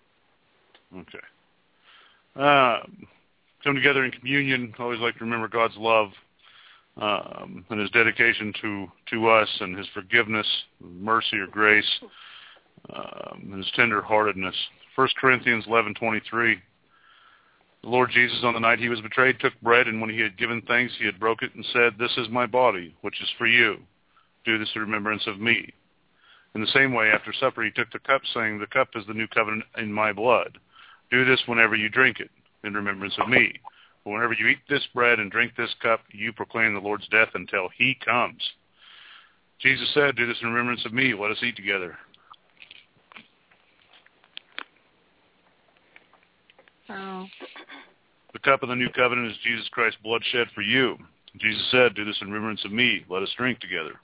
Okay. Come together in communion. I always like to remember God's love and His dedication to us, and His forgiveness, mercy or grace, and His tender-heartedness. 1 Corinthians 11:23. The Lord Jesus, on the night He was betrayed, took bread, and when He had given thanks, He had broke it and said, "This is my body, which is for you. Do this in remembrance of me." In the same way, after supper, He took the cup, saying, "The cup is the new covenant in my blood. Do this whenever you drink it, in remembrance of me. For whenever you eat this bread and drink this cup, you proclaim the Lord's death until He comes." Jesus said, "Do this in remembrance of me." Let us eat together. Oh. The cup of the new covenant is Jesus Christ's blood shed for you. Jesus said, "Do this in remembrance of me." Let us drink together.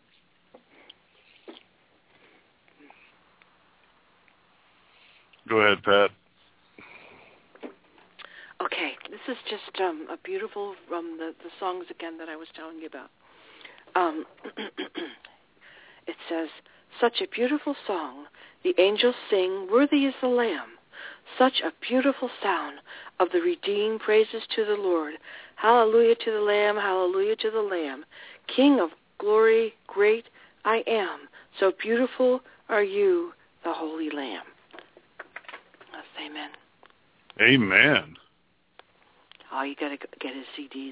Go ahead, Pat. Okay, this is just a beautiful the songs again that I was telling you about. It says, "Such a beautiful song, the angels sing, worthy is the Lamb. Such a beautiful sound of the redeemed praises to the Lord. Hallelujah to the Lamb, hallelujah to the Lamb. King of glory, great I am. So beautiful are you, the Holy Lamb." Let's say amen. Amen. Oh, you got to get his CDs.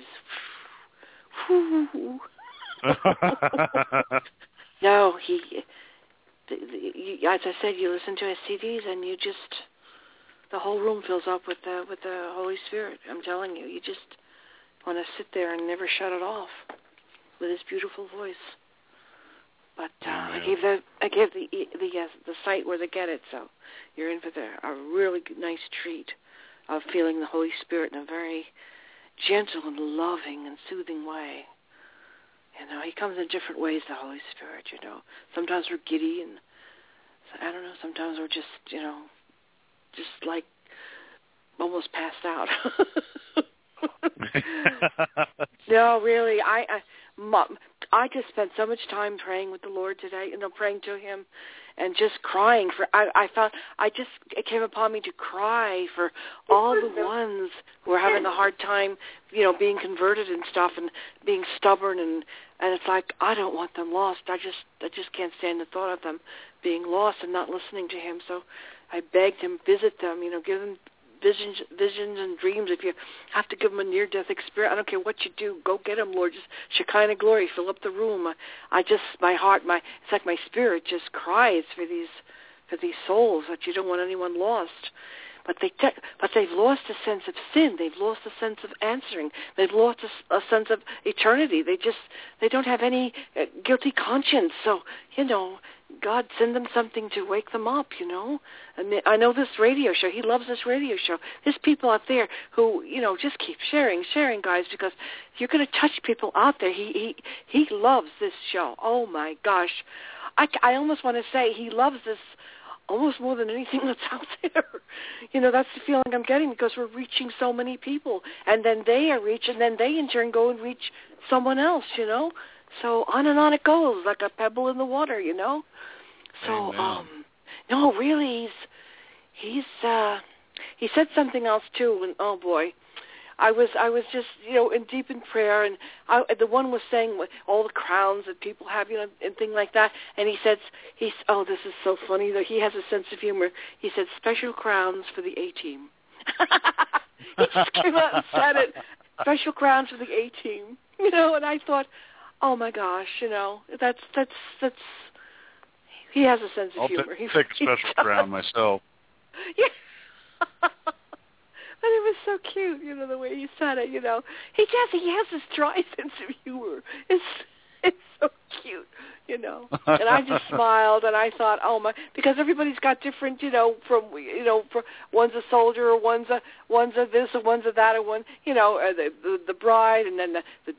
No, as I said, you listen to his CDs and you just, the whole room fills up with the Holy Spirit. I'm telling you, you just want to sit there and never shut it off with his beautiful voice. But I gave the site where they get it, so you're in for a really nice treat of feeling the Holy Spirit in a very gentle and loving and soothing way. You know, he comes in different ways, the Holy Spirit, you know. Sometimes we're giddy and, I don't know, sometimes we're just, you know, just like almost passed out. No, really, I just spent so much time praying with the Lord today, you know, praying to him and just crying for, it came upon me to cry for all the ones who are having a hard time, you know, being converted and stuff and being stubborn and it's like, I don't want them lost. I just can't stand the thought of them being lost and not listening to him. So I begged him, visit them, you know, give them visions and dreams. If you have to give them a near-death experience, I don't care what you do, go get them, Lord. Just Shekinah glory, fill up the room. My heart, it's like my spirit just cries for these souls that you don't want anyone lost. But they've lost a sense of sin. They've lost a sense of answering. They've lost a sense of eternity. They don't have any guilty conscience. So, you know, God, send them something to wake them up, you know. And I know this radio show. He loves this radio show. There's people out there who, you know, just keep sharing, guys, because you're going to touch people out there. He loves this show. Oh, my gosh. I almost want to say he loves this almost more than anything that's out there. You know, that's the feeling I'm getting because we're reaching so many people. And then they are reached, and then they in turn go and reach someone else, you know. So on and on it goes, like a pebble in the water, you know. So, no, really, he said something else too, and oh boy, I was just, you know, deep in prayer, and the one was saying all the crowns that people have, you know, and things like that, and he said, oh, this is so funny, though, he has a sense of humor. He said, special crowns for the A-team. He just came out and said it, special crowns for the A-team, you know, and I thought, oh my gosh, you know, that's he has a sense of humor. I'll take a special crown myself. Yeah. But it was so cute, you know, the way he said it, you know. He has this dry sense of humor. It's so cute, you know. And I just smiled and I thought, oh my, because everybody's got different, you know, from one's a soldier or one's a this or one's a that or one, you know, the bride and then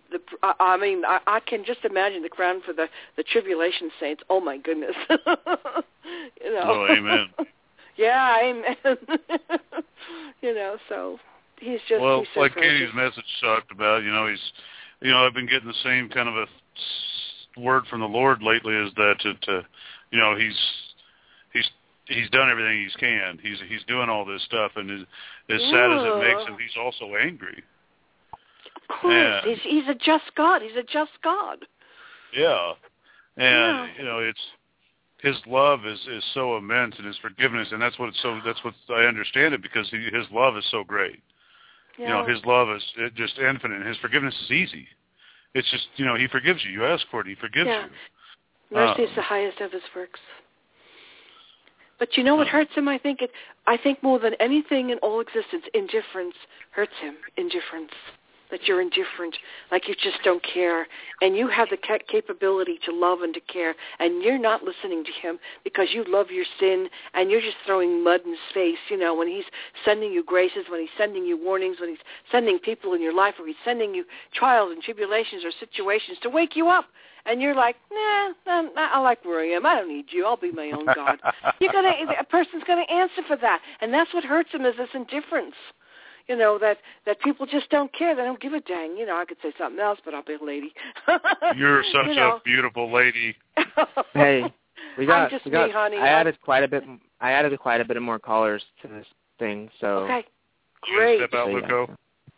I can just imagine the crown for the tribulation saints. Oh my goodness. You know. Oh, amen. Yeah, amen. You know, so he's just... Well, he's so like gracious. Katie's message talked about, you know, I've been getting the same kind of a word from the Lord lately is that, you know, he's done everything he can. He's doing all this stuff, and as sad as it makes him, he's also angry. Of course. And he's a just God. He's a just God. Yeah. And, you know, his love is so immense, and his forgiveness, and that's what I understand it, because his love is so great. Yeah. You know, his love is just infinite, and his forgiveness is easy. It's just, you know, he forgives you. You ask for it, he forgives you. Mercy is the highest of his works. But you know what hurts him? I think more than anything in all existence, indifference hurts him. Indifference. That you're indifferent, like you just don't care, and you have the capability to love and to care, and you're not listening to him because you love your sin, and you're just throwing mud in his face, you know, when he's sending you graces, when he's sending you warnings, when he's sending people in your life, or he's sending you trials and tribulations or situations to wake you up, and you're like, nah, I like where I am. I don't need you. I'll be my own God. A person's going to answer for that, and that's what hurts him is this indifference. You know, that people just don't care. They don't give a dang. You know, I could say something else, but I'll be a lady. You're such a beautiful lady. Hey, I'm just me, honey. I added quite a bit of more callers to this thing. So okay, great. Step out, Luco.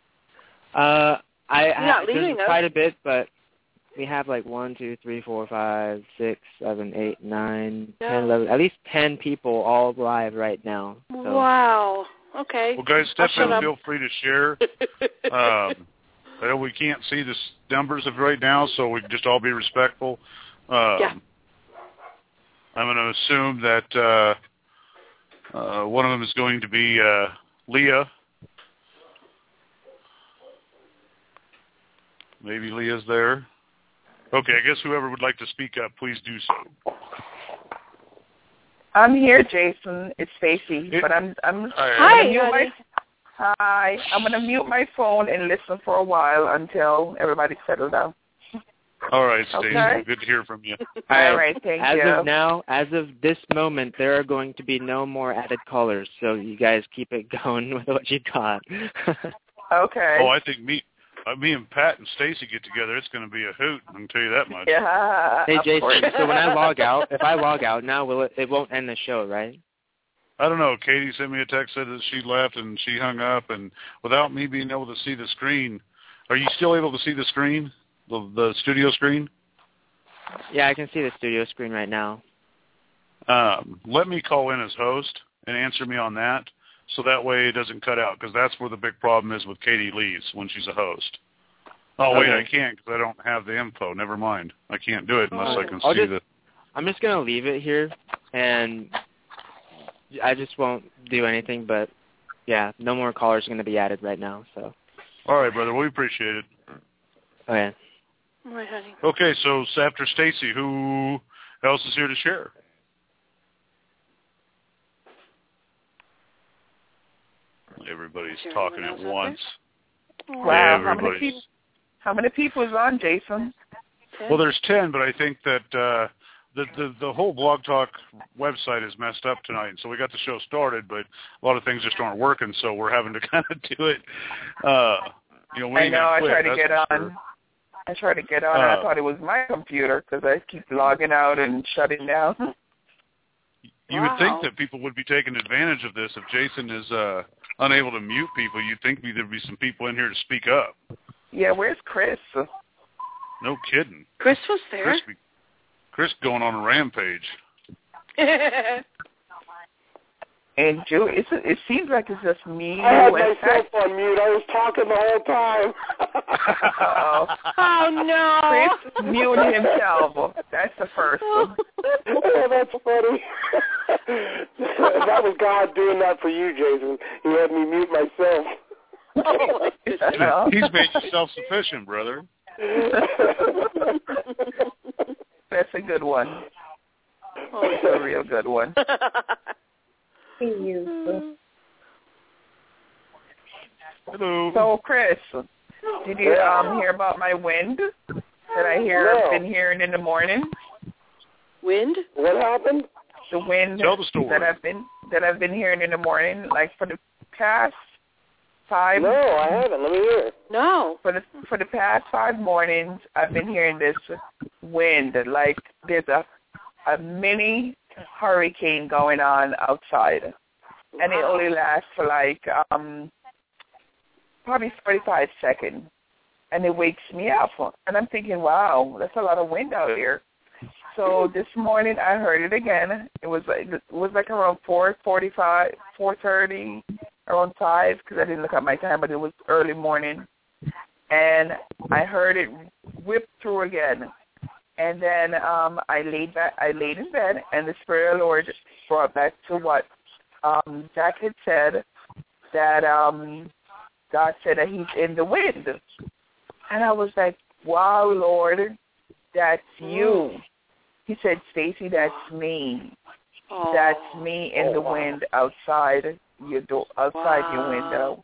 There's quite a bit, but we have like 1, 2, 3, 4, 5, 6, 7, 8, 9, 10, 11, at least 10 people all live right now. So. Wow. Okay. Well, guys, definitely feel free to share. I know we can't see the numbers of right now, so we can just all be respectful. I'm going to assume that one of them is going to be Leah. Maybe Leah's there. Okay, I guess whoever would like to speak up, please do so. I'm here, Jason. It's Stacy, but I'm Hi. Hi. I'm going to mute my phone and listen for a while until everybody's settled down. All right, Stacy. Okay. Good to hear from you. All right, thank you. As of this moment, there are going to be no more added callers, so you guys keep it going with what you got. Okay. Oh, I think me and Pat and Stacy get together, it's going to be a hoot. I can tell you that much. Yeah. Hey, Jason. So when I log out, if I log out now, it won't end the show, right? I don't know. Katie sent me a text, said that she left and she hung up, and without me being able to see the screen, are you still able to see the screen, the studio screen? Yeah, I can see the studio screen right now. Let me call in as host and answer me on that, so that way it doesn't cut out, because that's where the big problem is with Katie Lee's when she's a host. Oh, wait, I can't because I don't have the info. Never mind. I can't do it unless I can see the... I'm just going to leave it here, and I just won't do anything, but, yeah, no more callers are going to be added right now. So. All right, brother. We appreciate it. Okay. All right, honey. Okay, so after Stacy, who else is here to share? Everybody's talking at once. Wow. Yeah, how many people is on, Jason? Well, there's 10, but I think that the whole Blog Talk website is messed up tonight. So we got the show started, but a lot of things just aren't working, so we're having to kind of do it. I know. I tried to get on. I tried to get on, and I thought it was my computer because I keep logging out and shutting down. You would think that people would be taking advantage of this. If Jason is unable to mute people, you'd think there'd be some people in here to speak up. Yeah, where's Chris? No kidding. Chris was there. Chris going on a rampage. And Joe, it seems like it's just me. I had myself on mute. I was talking the whole time. Oh, no. Chris muted himself. That's the first one. Oh, that's funny. That was God doing that for you, Jason. He had me mute myself. He's made you self-sufficient, brother. That's a good one. Oh, it's a real good one. Hello. So, Chris, did you hear about my wind that I been hearing in the morning? Wind? What happened? The wind Tell the story. that I've been hearing in the morning, like for the past 5. No, I haven't. Let me hear it. No. For the past 5 mornings, I've been hearing this wind, like there's a mini hurricane going on outside, and it only lasts for like probably 45 seconds, and it wakes me up, and I'm thinking, wow, that's a lot of wind out here. So this morning I heard it again. It was like around 4:45, 4:30, around 5, because I didn't look at my time, but it was early morning, and I heard it whip through again. And then I laid in bed, and the Spirit of the Lord brought back to what Jack had said, that God said that he's in the wind. And I was like, wow, Lord, that's you. He said, Stacy, that's me. Oh. That's me in the wind outside your door, outside your window,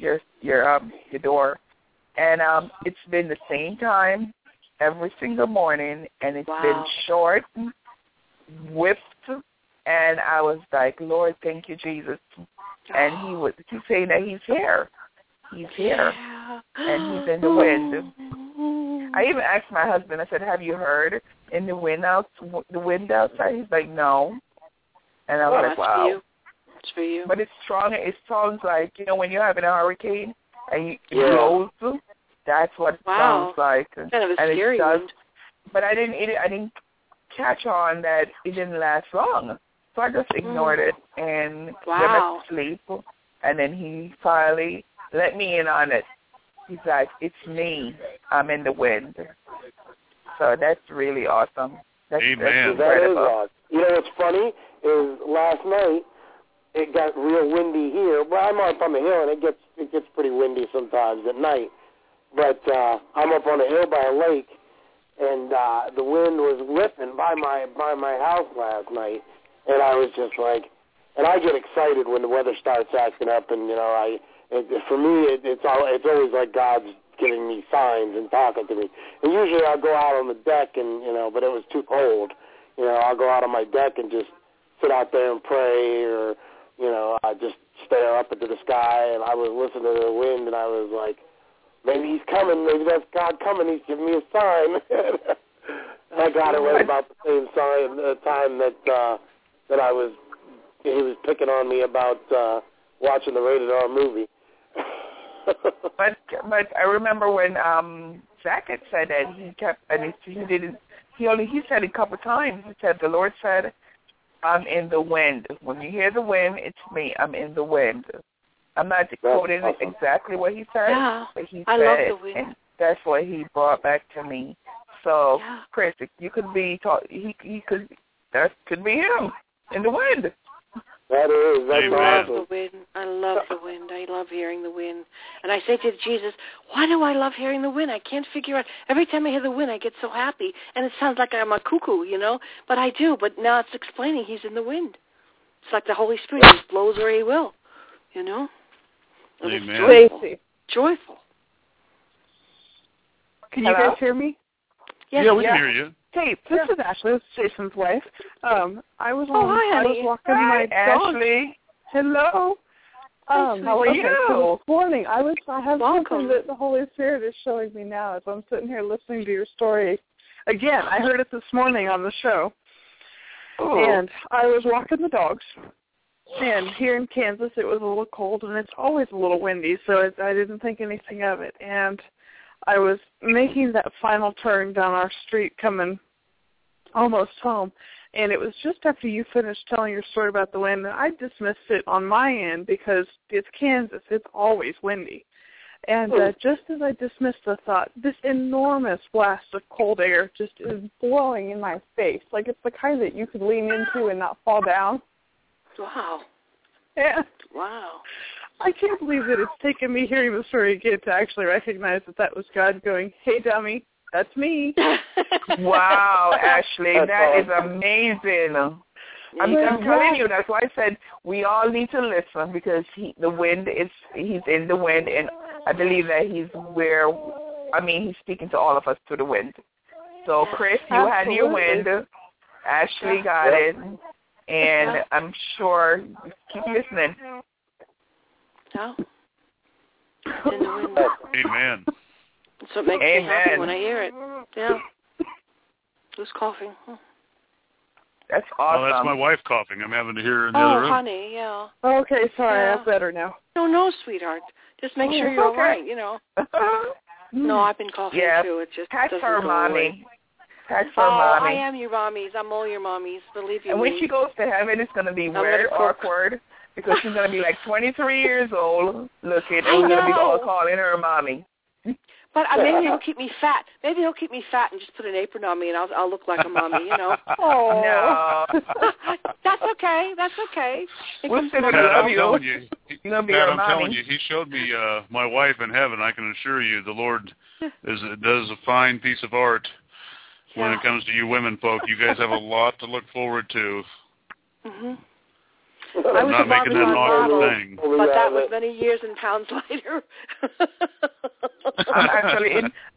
your door. And it's been the same time every single morning, and it's been short, whipped, and I was like, Lord, thank you, Jesus. And he's saying that he's here. He's here, and he's in the wind. I even asked my husband, I said, have you heard in the wind outside? He's like, no. And I was like, wow. It's for you. But it's strong. It sounds like, when you're having a hurricane and it blows. That's what it sounds like. Kind of a scary wind. But I didn't catch on that it didn't last long. So I just ignored it and went to sleep. And then he finally let me in on it. He's like, it's me. I'm in the wind. So that's really awesome. That's Amen. incredible. You know what's funny is last night it got real windy here. Well, I'm up on the hill, and it gets pretty windy sometimes at night. But I'm up on a hill by a lake, and the wind was whipping by my house last night, and I was just like, and I get excited when the weather starts acting up, and for me it's always like God's giving me signs and talking to me. And usually I'll go out on the deck, and but it was too cold. I'll go out on my deck and just sit out there and pray, or I just stare up into the sky. And I was listening to the wind, and I was like, maybe he's coming. Maybe that's God coming. He's giving me a sign. And I got it right about the same time that he was picking on me about watching the rated R movie. But I remember when Zach had said that he kept, and he said it a couple of times. He said, the Lord said, I'm in the wind. When you hear the wind, it's me. I'm in the wind. I'm not quoting exactly what he said, but he said, love the wind. And that's what he brought back to me. So, Chris, you could be that could be him in the wind. That's awesome. The wind. I love the wind. I love hearing the wind. And I say to Jesus, why do I love hearing the wind? I can't figure out. Every time I hear the wind, I get so happy. And it sounds like I'm a cuckoo, But I do. But now it's explaining he's in the wind. It's like the Holy Spirit just blows where he will, And Amen. It's joyful. Can you guys hear me? Yes. Yeah, we can hear you. Hey, this is Ashley. This is Jason's wife. I was hi, honey. walking my dog. Ashley. Hello. How are you? So this morning, I have something that the Holy Spirit is showing me now as I'm sitting here listening to your story. Again, I heard it this morning on the show. Oh. And I was walking the dogs. And here in Kansas, it was a little cold, and it's always a little windy, so I didn't think anything of it. And I was making that final turn down our street coming almost home, and it was just after you finished telling your story about the wind, and I dismissed it on my end because it's Kansas. It's always windy. And just as I dismissed the thought, this enormous blast of cold air just is blowing in my face. Like it's the kind that you could lean into and not fall down. Wow. Yeah. Wow. I can't believe that it's taken me hearing the story again to actually recognize that was God going, hey, dummy, that's me. Wow, Ashley, that is amazing. I'm telling you, that's why I said we all need to listen because he's in the wind, and I believe that he's speaking to all of us through the wind. So, Chris, you had your wind. Ashley got it. And I'm sure, keep listening. Oh. Amen. That's what makes me happy when I hear it. Yeah. Who's coughing? That's awesome. Oh, that's my wife coughing. I'm having to hear her in the other room. Oh, honey, yeah. Okay, sorry, I'm better now. No, sweetheart. Just make sure you're all right, No, I've been coughing too. It just Text doesn't her, go Mommy. away. Text her, Mommy. I am your mommies. I'm all your mommies. Believe you me. And when me. she goes to heaven, it's going to be very awkward because she's going to be like 23 years old looking, and we're going to be all calling her Mommy. But maybe he'll keep me fat. Maybe he'll keep me fat and just put an apron on me, and I'll look like a mommy, Oh. No. That's okay. That's okay. We're still going to love you. I'm telling you, he showed me my wife in heaven. I can assure you the Lord does a fine piece of art when it comes to you women folk. You guys have a lot to look forward to. Mm-hmm. I'm not making that an awkward thing. But that was many years and pounds later. I'm actually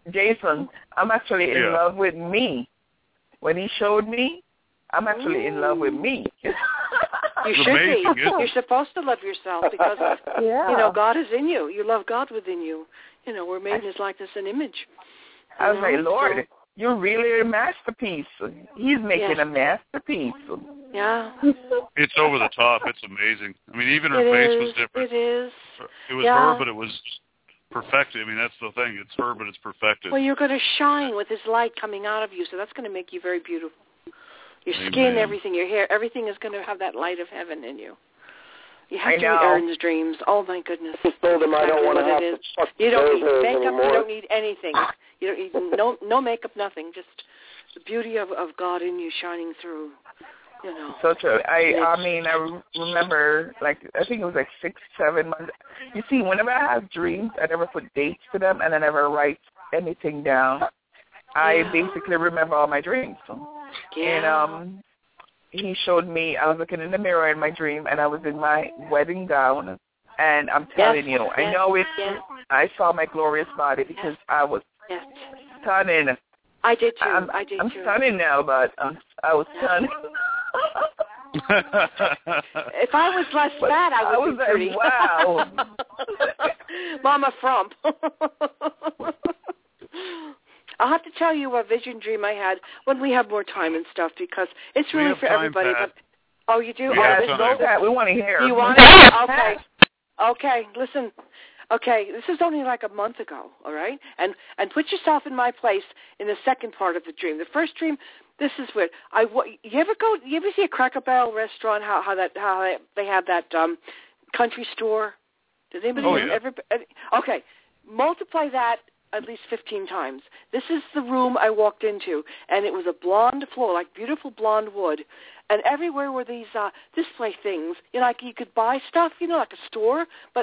in love with me. When he showed me, I'm actually in love with me. You should be. You're supposed to love yourself because God is in you. You love God within you. We're made in His likeness and image. I was like, Lord, you're really a masterpiece. He's making a masterpiece. Yeah. It's over the top. It's amazing. I mean, even her face was different. It is. It was her, but it was perfected. I mean, that's the thing. It's her, but it's perfected. Well, you're going to shine with His light coming out of you, so that's going to make you very beautiful. Your skin, everything, your hair, everything is going to have that light of heaven in you. You have to read Aaron's dreams. Oh, my goodness. I told him I don't want to have to fuck You don't need makeup. anymore. You don't need anything. You don't need no makeup, nothing. Just the beauty of God in you shining through. You know. So true. I mean, I remember, like, I think it was like 6, 7 months. You see, whenever I have dreams, I never put dates to them, and I never write anything down. I basically remember all my dreams. And he showed me, I was looking in the mirror in my dream, and I was in my wedding gown. And I'm telling you, I know it. I saw my glorious body because I was stunning. I did too. I'm too. stunning now, but I was stunning. If I was less fat, I would be pretty. Wow. Mama Frump. I'll have to tell you a vision dream I had when we have more time and stuff, because it's really for everybody. But, oh, you do? Yeah, we want to hear. Do you want to? Okay. Okay, listen. Okay, this is only like a month ago, all right? And put yourself in my place in the second part of the dream. The first dream, this is weird. You ever see a Cracker Barrel restaurant? How they have that country store? Does anybody ever? Okay, multiply that at least 15 times. This is the room I walked into, and it was a blonde floor, like beautiful blonde wood. And everywhere were these display things. Like you could buy stuff, like a store. But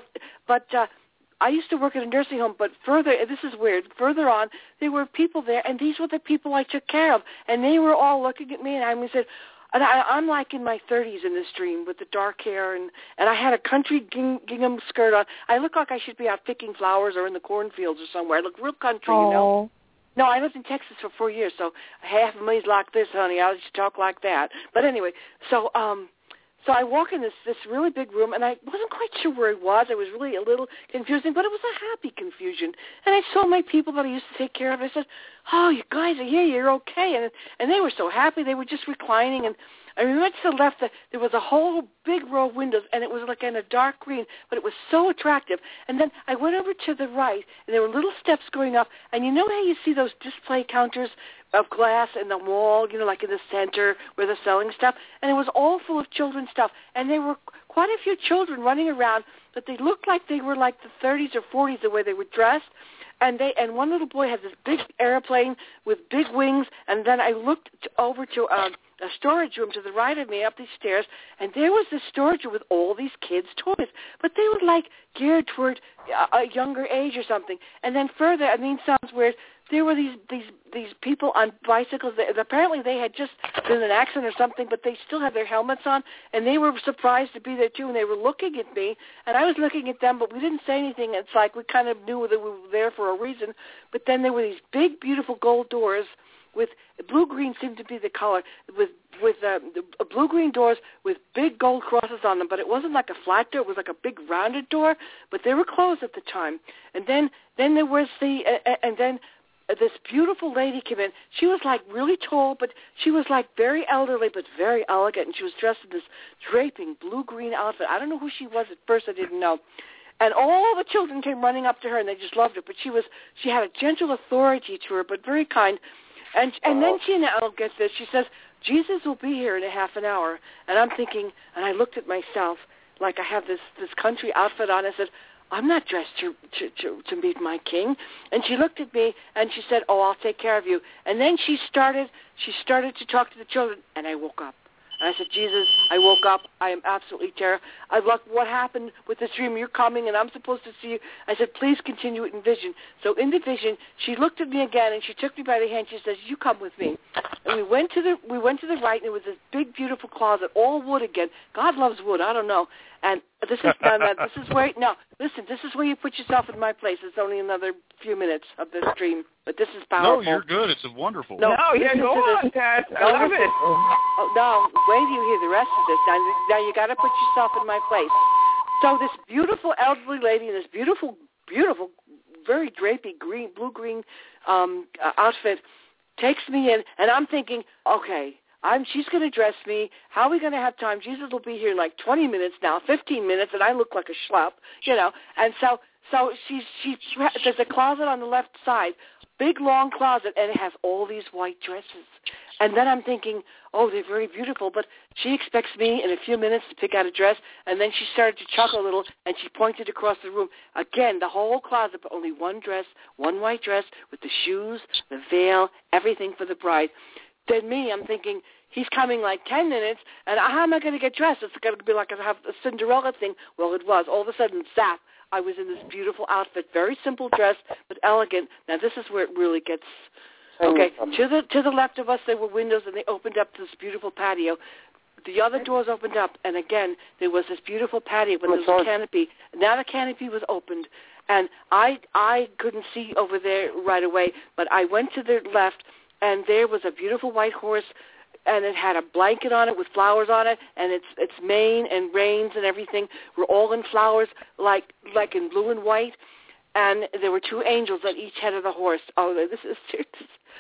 I used to work at a nursing home, but this is weird, further on, there were people there, and these were the people I took care of. And they were all looking at me, and I said, and I'm like in my 30s in this dream with the dark hair, and I had a country gingham skirt on. I look like I should be out picking flowers or in the cornfields or somewhere. I look real country, No, I lived in Texas for 4 years, so half of me's like this, honey. I just talk like that. But anyway, so I walk in this really big room, and I wasn't quite sure where it was. It was really a little confusing, but it was a happy confusion. And I saw my people that I used to take care of. I said, "Oh, you guys are here. You're okay." And they were so happy. They were just reclining. And I remember to the left that there was a whole big row of windows, and it was like in a dark green, but it was so attractive. And then I went over to the right, and there were little steps going up. And you know how you see those display counters of glass in the wall, like in the center where they're selling stuff? And it was all full of children's stuff. And there were quite a few children running around, but they looked like they were like the 30s or 40s the way they were dressed. And one little boy had this big airplane with big wings. And then I looked over to a storage room to the right of me up these stairs, and there was this storage room with all these kids' toys. But they were like geared toward a younger age or something. And then further, sounds weird, there were these people on bicycles. Apparently they had just been in an accident or something, but they still had their helmets on, and they were surprised to be there too, and they were looking at me, and I was looking at them, but we didn't say anything. It's like we kind of knew that we were there for a reason. But then there were these big, beautiful gold doors with blue-green seemed to be the color, with blue-green doors with big gold crosses on them, but it wasn't like a flat door. It was like a big rounded door, but they were closed at the time. And then there was this beautiful lady came in. She was like really tall, but she was like very elderly but very elegant, and she was dressed in this draping blue-green outfit. I don't know who she was at first. I didn't know. And all the children came running up to her, and they just loved her. But she had a gentle authority to her, but very kind. And then she now gets this. She says, "Jesus will be here in a half an hour." And I'm thinking, and I looked at myself like I have this country outfit on. I said, "I'm not dressed to meet my king." And she looked at me and she said, "Oh, I'll take care of you." And then she started to talk to the children, and I woke up. And I said, "Jesus," I woke up. I am absolutely terrified. What happened with this dream? You're coming, and I'm supposed to see you. I said, "Please continue it in vision." So in the vision, she looked at me again, and she took me by the hand. She says, "You come with me." And we went to the right, and it was this big, beautiful closet, all wood again. God loves wood. I don't know. And this is where you put yourself in my place. It's only another few minutes of this dream, but this is powerful. No, you're good. It's wonderful. No, go on, Kat. I love it. Oh, no, wait till you hear the rest of this. Now you got to put yourself in my place. So this beautiful elderly lady in this beautiful, beautiful, very drapey blue-green outfit takes me in, and I'm thinking, okay, she's going to dress me. How are we going to have time? Jesus will be here in like 20 minutes now, 15 minutes, and I look like a schlep, And so there's a closet on the left side, big, long closet, and it has all these white dresses. And then I'm thinking, oh, they're very beautiful, but she expects me in a few minutes to pick out a dress, and then she started to chuckle a little, and she pointed across the room. Again, the whole closet, but only one dress, one white dress with the shoes, the veil, everything for the bride. then me, I'm thinking, he's coming like 10 minutes, and how am I going to get dressed? It's going to be like I have a Cinderella thing. Well, it was. All of a sudden, zap, I was in this beautiful outfit, very simple dress, but elegant. Now, this is where it really gets... Okay, to the left of us, there were windows, and they opened up to this beautiful patio. The other doors opened up, and again, there was this beautiful patio, but there was a canopy. Now the canopy was opened, and I couldn't see over there right away, but I went to the left, and there was a beautiful white horse, and it had a blanket on it with flowers on it, and its mane and reins and everything were all in flowers, like in blue and white, and there were 2 angels on each head of the horse. Oh, this is serious.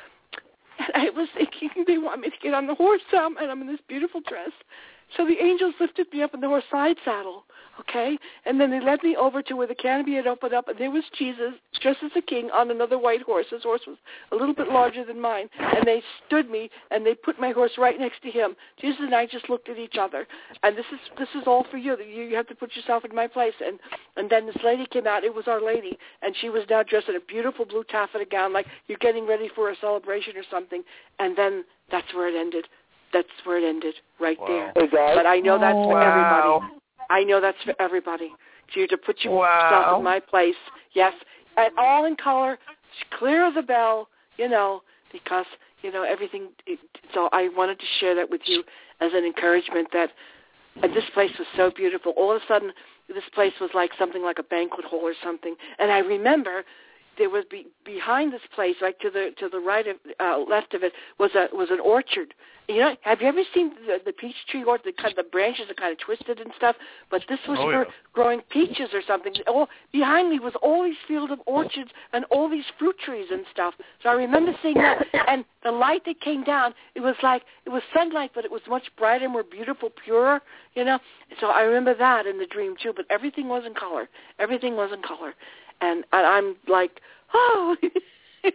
And I was thinking, they want me to get on the horse, and I'm in this beautiful dress. So the angels lifted me up in the horse side saddle, okay? And then they led me over to where the canopy had opened up, and there was Jesus, dressed as a king, on another white horse. His horse was a little bit larger than mine. And they stood me, and they put my horse right next to him. Jesus and I just looked at each other. And this is all for you. You have to put yourself in my place. And then this lady came out. It was Our Lady, and she was now dressed in a beautiful blue taffeta gown, like you're getting ready for a celebration or something. And then that's where it ended. That's where it ended, right there. Hey, guys. But I know that's for everybody. I know that's for everybody. So you have to put yourself in my place. Yes, and all in color, clear as a bell, because, everything. So I wanted to share that with you as an encouragement that this place was so beautiful. All of a sudden, this place was like something like a banquet hall or something. And I remember there was behind this place, like to the right of left of it, was an orchard. Have you ever seen the peach tree orchard? The branches are kind of twisted and stuff, but this was for growing peaches or something. Oh, behind me was all these fields of orchards and all these fruit trees and stuff. So I remember seeing that, and the light that came down, it was sunlight, but it was much brighter, more beautiful, purer. So I remember that in the dream too. But everything was in color. Everything was in color. And I'm like, oh, Here's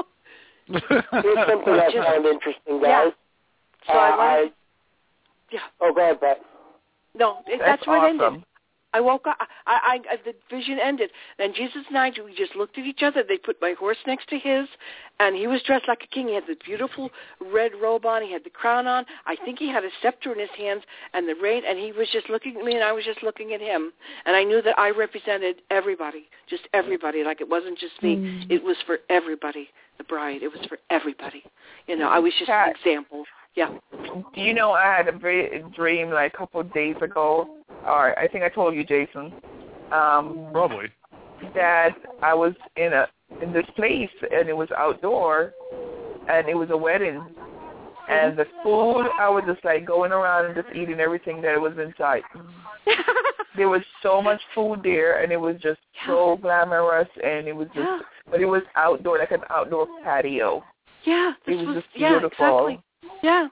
something I found interesting, guys. Yeah. So Oh, go ahead, Pat. No, that's where it awesome. ended. I woke up. The vision ended. And Jesus and I, we just looked at each other. They put my horse next to his, and he was dressed like a king. He had the beautiful red robe on. He had the crown on. I think he had a scepter in his hands and the rein, and he was just looking at me, and I was just looking at him. And I knew that I represented everybody, just everybody. Like it wasn't just me. It was for everybody, the bride. It was for everybody. I was just an example. Yeah. Do you know I had a dream like a couple of days ago, or I think I told you, Jason. Probably. That I was in this place, and it was outdoor, and it was a wedding, and the food, I was just like going around and just eating everything that was inside. There was so much food there, and it was just so glamorous, and it was just, but it was outdoor, like an outdoor patio. Yeah, it was just beautiful. Exactly. Yeah.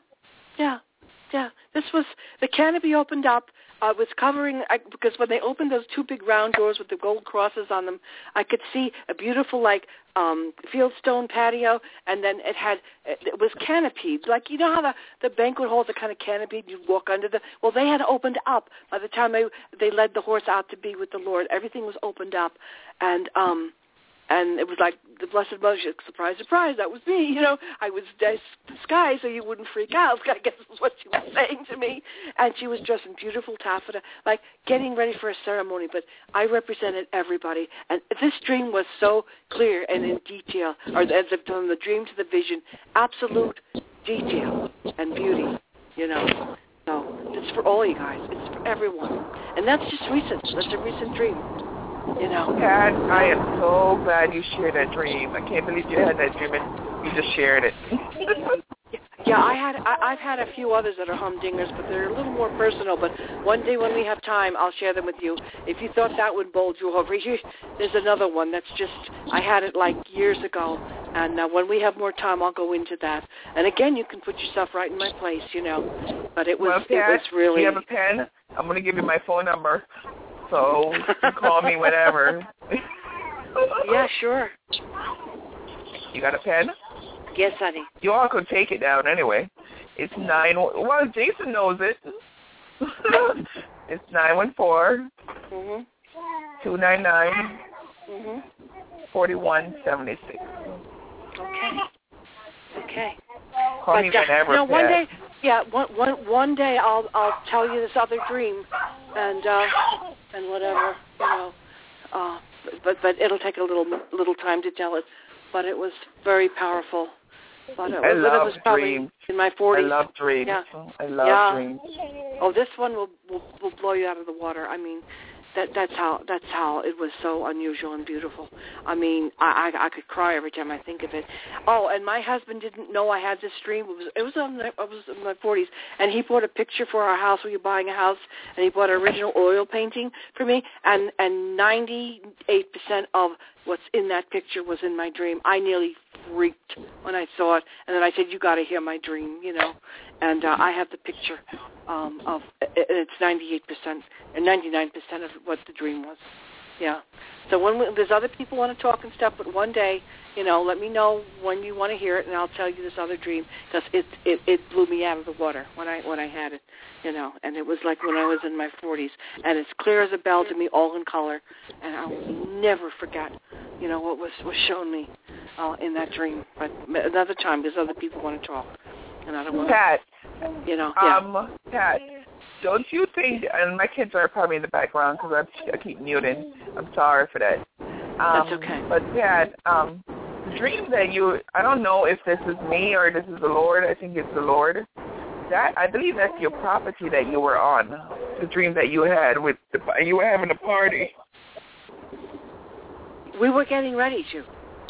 This was, the canopy opened up. It was covering, because when they opened those 2 big round doors with the gold crosses on them, I could see a beautiful, fieldstone patio, and then it was canopied. Like, how the banquet halls are kind of canopied, you walk under them. Well, they had opened up by the time they led the horse out to be with the Lord. Everything was opened up, and it was like the Blessed Mother, surprise, surprise, that was me. I was disguised so you wouldn't freak out. I guess is what she was saying to me. And she was dressed in beautiful taffeta, like getting ready for a ceremony. But I represented everybody. And this dream was so clear and in detail, or as from the dream to the vision, absolute detail and beauty, So it's for all you guys. It's for everyone. And that's just recent. That's a recent dream. Pat, I am so glad you shared that dream. I can't believe you had that dream and you just shared it. Yeah, I've had a few others that are humdingers, but they're a little more personal. But one day when we have time, I'll share them with you. If you thought that would bowl you over, there's another one that's just, I had it like years ago. And when we have more time, I'll go into that. And again, you can put yourself right in my place, But it was, Pat, it was really. Do you have a pen? I'm going to give you my phone number. So you can call me whenever. Yeah, sure. You got a pen? Yes, honey. You all could take it down anyway. It's well, Jason knows it. It's 914 299 4176. Okay. Come even ever, you know, one day, one day I'll tell you this other dream, and whatever, you know. But it'll take a little time to tell it. But it was very powerful. But it was probably dreams. In my 40s. I love dreams. Yeah. I love dreams. Oh, this one will blow you out of the water. I mean, that's how it was so unusual and beautiful. I mean, I could cry every time I think of it. Oh, and my husband didn't know I had this dream. I was in my 40s, and he bought a picture for our house. We were buying a house, and he bought an original oil painting for me, and 98% of what's in that picture was in my dream. I nearly freaked when I saw it, and then I said, "You got to hear my dream," you know. And I have the picture of it's 98% and 99% of what the dream was. Yeah. So when there's other people want to talk and stuff, but one day, you know, let me know when you want to hear it, and I'll tell you this other dream, because it blew me out of the water when I had it, you know, and it was like when I was in my 40s, and it's clear as a bell to me, all in color, and I will never forget, you know, what was shown me in that dream. But another time, because other people want to talk, and I don't want Pat, you know. Pat, don't you think? And my kids are probably in the background because I keep muting. I'm sorry for that. That's okay. But Pat, the dream that I don't know if this is me or this is the Lord. I think it's the Lord. I believe that's your property that you were on. The dream that you had you were having a party. We were getting ready to.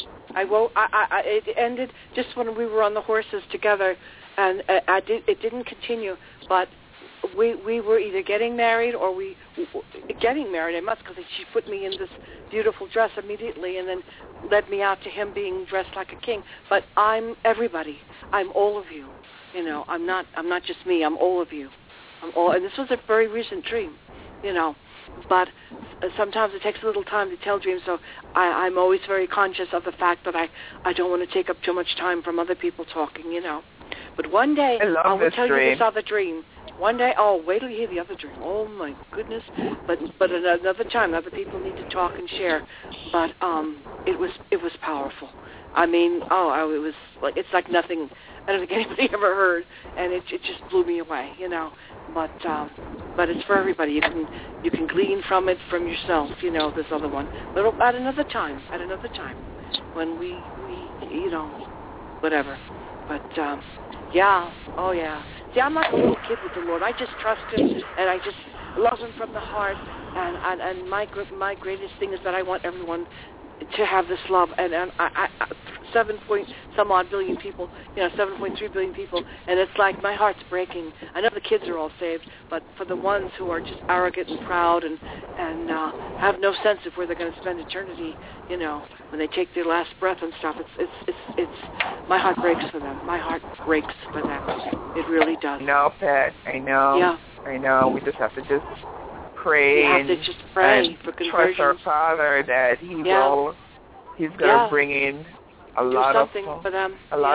It ended just when we were on the horses together, and it didn't continue. But we were either getting married or getting married. I must, because she put me in this beautiful dress immediately, and then led me out to him being dressed like a king. But I'm everybody. I'm all of you. You know, I'm not just me. I'm all of you. And this was a very recent dream. You know. But sometimes it takes a little time to tell dreams, so I'm always very conscious of the fact that I don't want to take up too much time from other people talking, you know. But one day, I will tell you this other dream. One day, wait till you hear the other dream. Oh, my goodness. But another time, other people need to talk and share. But it was powerful. I mean, it was like, it's like nothing I don't think anybody ever heard, and it just blew me away, you know. But it's for everybody. You can glean from it from yourself, you know. This other one, but at another time, when we you know, whatever. But yeah, oh yeah. See, I'm like a little kid with the Lord. I just trust Him, and I just love Him from the heart. And my greatest thing is that I want everyone to have this love, and I 7-point-some-odd billion people, you know, 7.3 billion people, and it's like my heart's breaking. I know the kids are all saved, but for the ones who are just arrogant and proud and have no sense of where they're going to spend eternity, you know, when they take their last breath and stuff, it's my heart breaks for them. My heart breaks for them. It really does. No, Pat, I know. Yeah. I know. We just have to pray and for trust our Father that He's going to bring in a lot of them.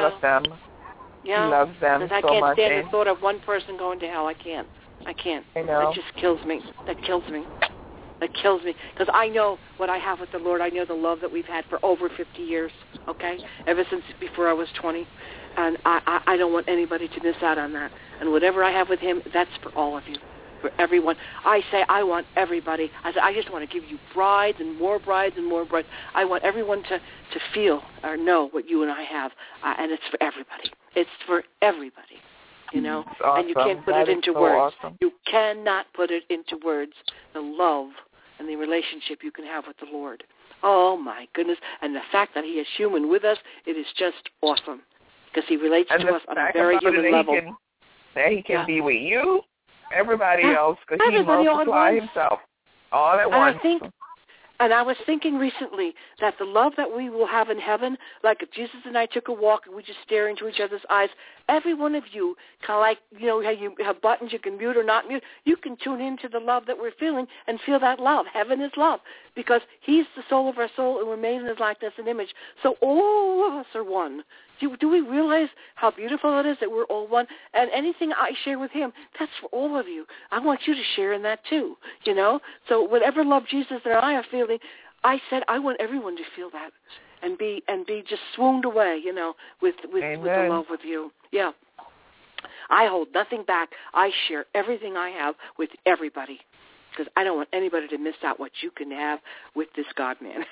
Yeah. He loves them so much. I can't stand the thought of one person going to hell. I can't. I know. That just kills me. That kills me. Because I know what I have with the Lord. I know the love that we've had for over 50 years, okay? Ever since before I was 20. And I don't want anybody to miss out on that. And whatever I have with Him, that's for all of you. For everyone. I say I want everybody. I say I just want to give you brides and more brides and more brides. I want everyone to feel or know what you and I have, and it's for everybody. It's for everybody, you know. Awesome. And you can't put it into words. Awesome. You cannot put it into words. The love and the relationship you can have with the Lord. Oh my goodness! And the fact that He is human with us, it is just awesome because He relates to us on a very human level. That He can be with you. Everybody else, because He multiplies Himself all at once. And I was thinking recently that the love that we will have in heaven, like if Jesus and I took a walk and we just stare into each other's eyes, every one of you, kind of like, you know, how you have buttons you can mute or not mute, you can tune into the love that we're feeling and feel that love. Heaven is love because He's the soul of our soul and we're made in His likeness and image. So all of us are one. Do we realize how beautiful it is that we're all one? And anything I share with Him, that's for all of you. I want you to share in that too, you know? So whatever love Jesus and I are feeling, I said I want everyone to feel that and be just swooned away, you know, with the love with you. Yeah. I hold nothing back. I share everything I have with everybody because I don't want anybody to miss out what you can have with this God-man.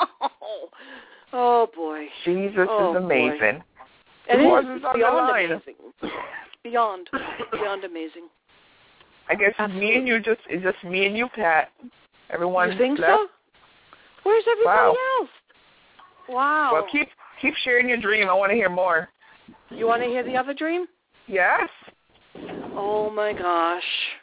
Oh, boy. Jesus is amazing. It is. It's beyond amazing. Beyond amazing. I guess it's just me and you, Pat. Everyone You think left. so? Where's everybody else? Wow. Well, keep sharing your dream. I want to hear more. You want to hear the other dream? Yes. Oh my gosh.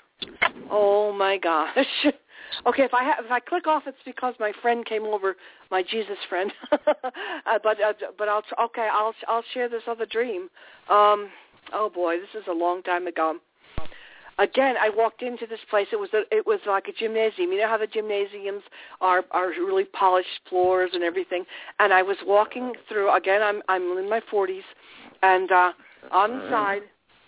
Okay, if I click off, it's because my friend came over, my Jesus friend. but I'll share this other dream. Oh boy, this is a long time ago. Again, I walked into this place. It was like a gymnasium. You know how the gymnasiums are really polished floors and everything. And I was walking through. Again, I'm in my 40s, and on the side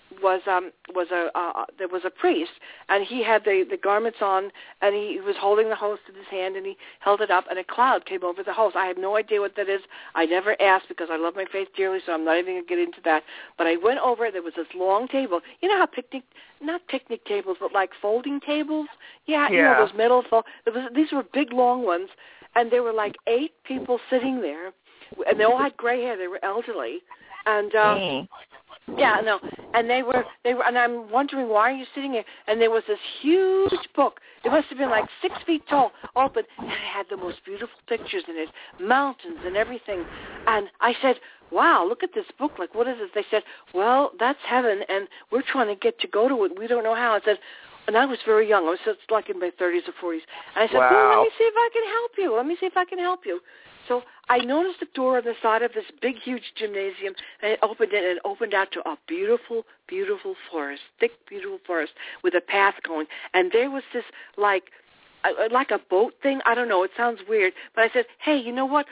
there was a priest, and he had the garments on, and he was holding the host in his hand, and he held it up, and a cloud came over the host. I have no idea what that is. I never asked because I love my faith dearly, so I'm not even going to get into that. But I went over. There was this long table. You know how not picnic tables, but like folding tables? Yeah. You know, those metal these were big, long ones, and there were like 8 people sitting there, and they all had gray hair. They were elderly, and yeah, no, and they were, and I'm wondering, why are you sitting here? And there was this huge book. It must have been like 6 feet tall, open, and it had the most beautiful pictures in it, mountains and everything. And I said, wow, look at this book. Like, what is this? They said, well, that's heaven, and we're trying to get to go to it. We don't know how. I said, and I was very young. I was just like in my 30s or 40s. And I said, well, let me see if I can help you. So I noticed a door on the side of this big, huge gymnasium, and it opened out to a beautiful, beautiful forest, thick, beautiful forest with a path going. And there was this, like a boat thing. I don't know. It sounds weird. But I said, hey, you know what?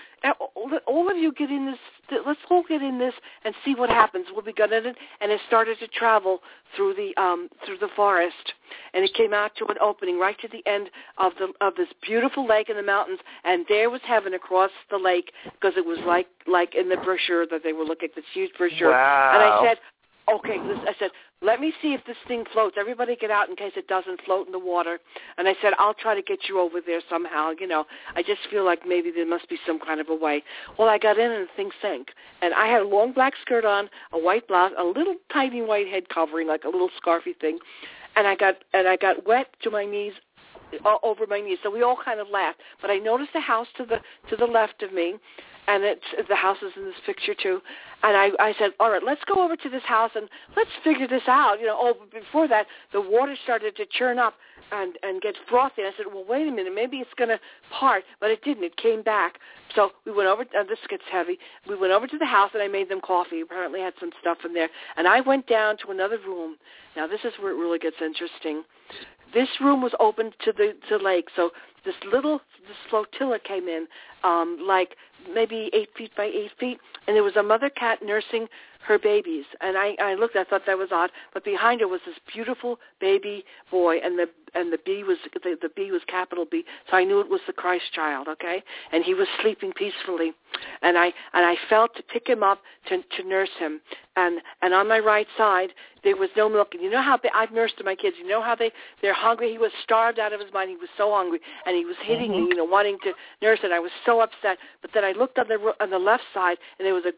All of you get in this. Let's all get in this and see what happens. We'll be good at it. And it started to travel through the forest. And it came out to an opening right to the end of this beautiful lake in the mountains. And there was heaven across the lake, because it was like in the brochure that they were looking at, this huge brochure. Wow. And I said, okay, I said, let me see if this thing floats. Everybody get out in case it doesn't float in the water. And I said, I'll try to get you over there somehow. You know, I just feel like maybe there must be some kind of a way. Well, I got in and the thing sank. And I had a long black skirt on, a white blouse, a little tiny white head covering, like a little scarfy thing. And I got wet to my knees, over my knees. So we all kind of laughed. But I noticed a house to the left of me. And the house is in this picture too. And I said, all right, let's go over to this house and let's figure this out. You know, but before that, the water started to churn up and get frothy. And I said, well, wait a minute, maybe it's going to part. But it didn't. It came back. So we went over. This gets heavy. We went over to the house and I made them coffee. Apparently had some stuff in there. And I went down to another room. Now this is where it really gets interesting. This room was open to the lake. So this flotilla came in, like maybe 8 feet by 8 feet, and there was a mother cat nursing her babies. And I looked, I thought that was odd, but behind her was this beautiful baby boy, and the bee was capital B, so I knew it was the Christ child, okay? And he was sleeping peacefully, and I felt to pick him up to nurse him, and on my right side there was no milk. And you know how I've nursed my kids. You know how they're hungry. He was starved out of his mind. He was so hungry, and he was hitting me, wanting to nurse it. I was so upset. But then I looked on the left side, and there was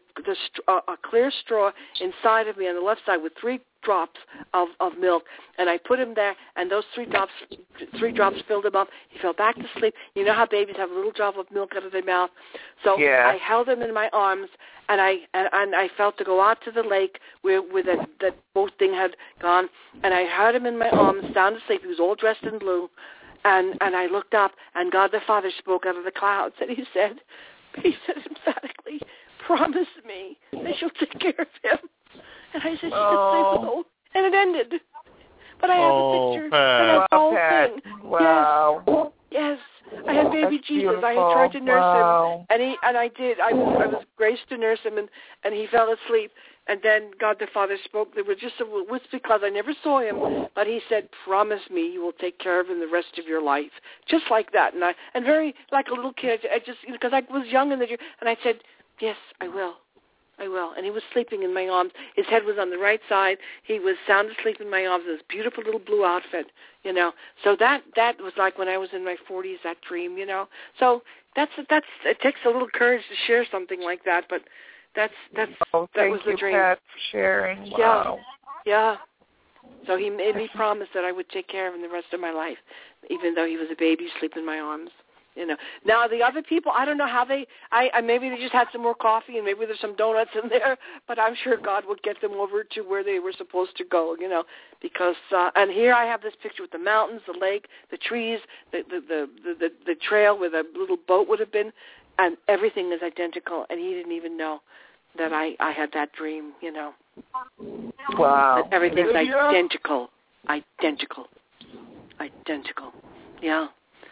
a clear straw inside of me on the left side with 3 drops of milk, and I put him there, and those 3 drops filled him up. He fell back to sleep. You know how babies have a little drop of milk out of their mouth. So I held him in my arms, and I felt to go out to the lake where that boat thing had gone, and I had him in my arms, sound asleep. He was all dressed in blue, and I looked up, and God the Father spoke out of the clouds, and he said emphatically, promise me that you'll take care of him. And I said, yes, I will. And it ended. But I have a picture. And the whole thing. Wow. Yes. I had baby That's Jesus. beautiful. I had tried to nurse him. And I did. I was graced to nurse him, and he fell asleep. And then God the Father spoke. There was just a whisper, because I never saw him, but he said, promise me you will take care of him the rest of your life. Just like that. And very like a little kid. I just, because I was young in the year, and I said, yes, I will. I will. And he was sleeping in my arms. His head was on the right side. He was sound asleep in my arms in this beautiful little blue outfit, you know. So that was like when I was in my 40s, that dream, you know. So that's it takes a little courage to share something like that, but that was the dream. Pat, for sharing. Wow. Yeah. So he made me promise that I would take care of him the rest of my life, even though he was a baby asleep in my arms. You know. Now the other people, I don't know how maybe they just had some more coffee and maybe there's some donuts in there, but I'm sure God would get them over to where they were supposed to go, you know, because and here I have this picture with the mountains, the lake, the trees, the trail where the little boat would have been, and everything is identical, and he didn't even know that I had that dream, you know. Wow. That everything's identical. Yeah.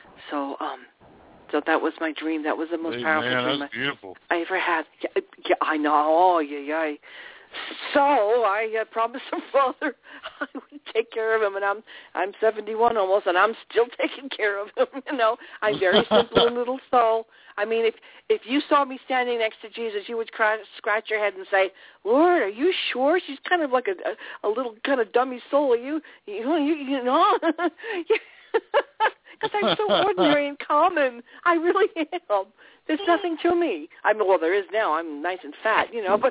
So that was my dream. That was the most powerful dream I ever had. Yeah, I know. Oh, yeah. So I promised the Father I would take care of him, and I'm 71 almost, and I'm still taking care of him. You know, I'm very simple and little soul. I mean, if you saw me standing next to Jesus, you would scratch your head and say, "Lord, are you sure?" She's kind of like a little kind of dummy soul. Are you know. Because I'm so ordinary and common. I really am. There's nothing to me. I mean, well, there is now. I'm nice and fat, you know, but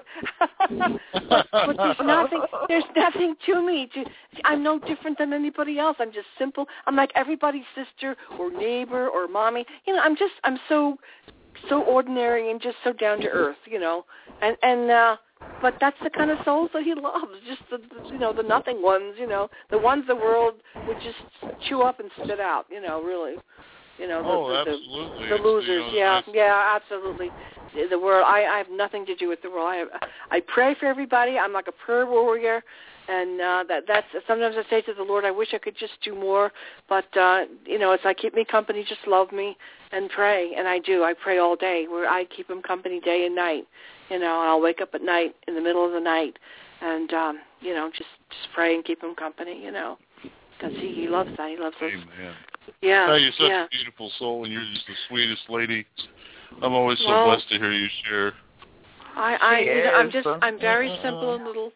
there's nothing to me. I'm no different than anybody else. I'm just simple. I'm like everybody's sister or neighbor or mommy. You know, I'm so ordinary and just so down to earth, you know. But that's the kind of souls that he loves, just the nothing ones, you know, the ones the world would just chew up and spit out, you know, really. You know, absolutely. The losers, absolutely. The world, I have nothing to do with the world. I pray for everybody. I'm like a prayer warrior, and that's sometimes I say to the Lord, I wish I could just do more, but you know, it's like keep me company, just love me and pray, and I do. I pray all day. Where I keep him company day and night. You know, I'll wake up at night in the middle of the night, and you know, just pray and keep him company. You know, because he loves that. He loves us. Amen. Yeah. You're such a beautiful soul, and you're just the sweetest lady. I'm always so blessed to hear you share. I'm very simple and little,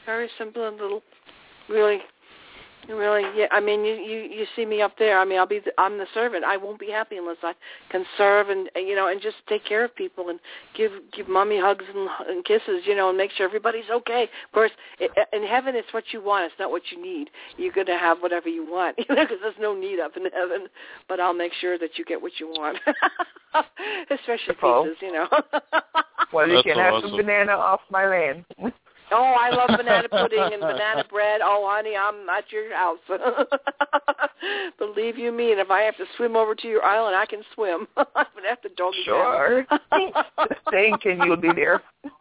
really. Yeah. I mean, you see me up there. I mean, I'm the servant. I won't be happy unless I can serve and you know, and just take care of people and give mommy hugs and kisses, you know, and make sure everybody's okay. Of course, in heaven, it's what you want. It's not what you need. You're going to have whatever you want, you know, because there's no need up in heaven. But I'll make sure that you get what you want, especially pizzas, you know. Well, you can have some banana off my land. Oh, I love banana pudding and banana bread. Oh, honey, I'm at your house. Believe you me, and if I have to swim over to your island, I can swim. I would have to doggy Sure. Thinking you'll be there.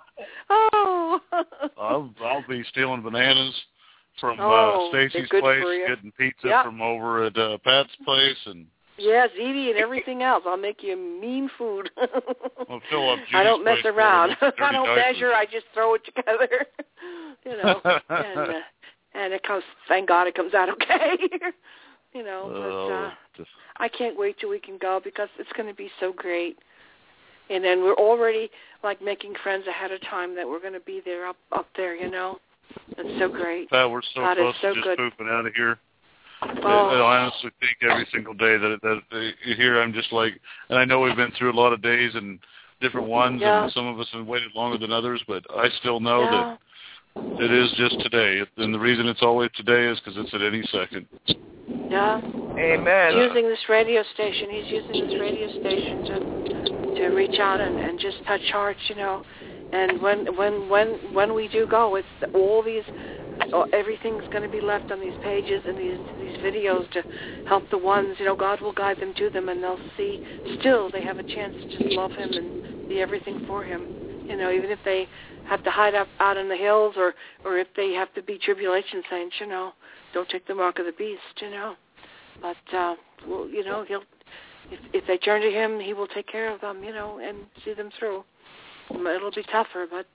Oh. I'll be stealing bananas from Stacy's place, getting pizza from over at Pat's place, and yes, Edie and everything else. I'll make you mean food. I'll fill up I don't mess around. I don't measure. I just throw it together. You know, and it comes. Thank God it comes out okay. You know, but I can't wait till we can go because it's going to be so great. And then we're already like making friends ahead of time that we're going to be there up there. You know, it's so great. Pat, we're so close to just pooping out of here. I honestly think every single day that you hear, I'm just like, and I know we've been through a lot of days and different ones, and some of us have waited longer than others, but I still know that it is just today. And the reason it's always today is because it's at any second. Yeah. Amen. He's using this radio station. He's using this radio station to reach out and just touch hearts, you know. And when we do go, it's all these. Everything's going to be left on these pages and these videos to help the ones, you know, God will guide them to them, and they'll see still they have a chance to just love him and be everything for him, you know, even if they have to hide up out in the hills or if they have to be tribulation saints, you know, don't take the mark of the beast, you know, but, well, you know, if they turn to him, he will take care of them, you know, and see them through. It'll be tougher, but,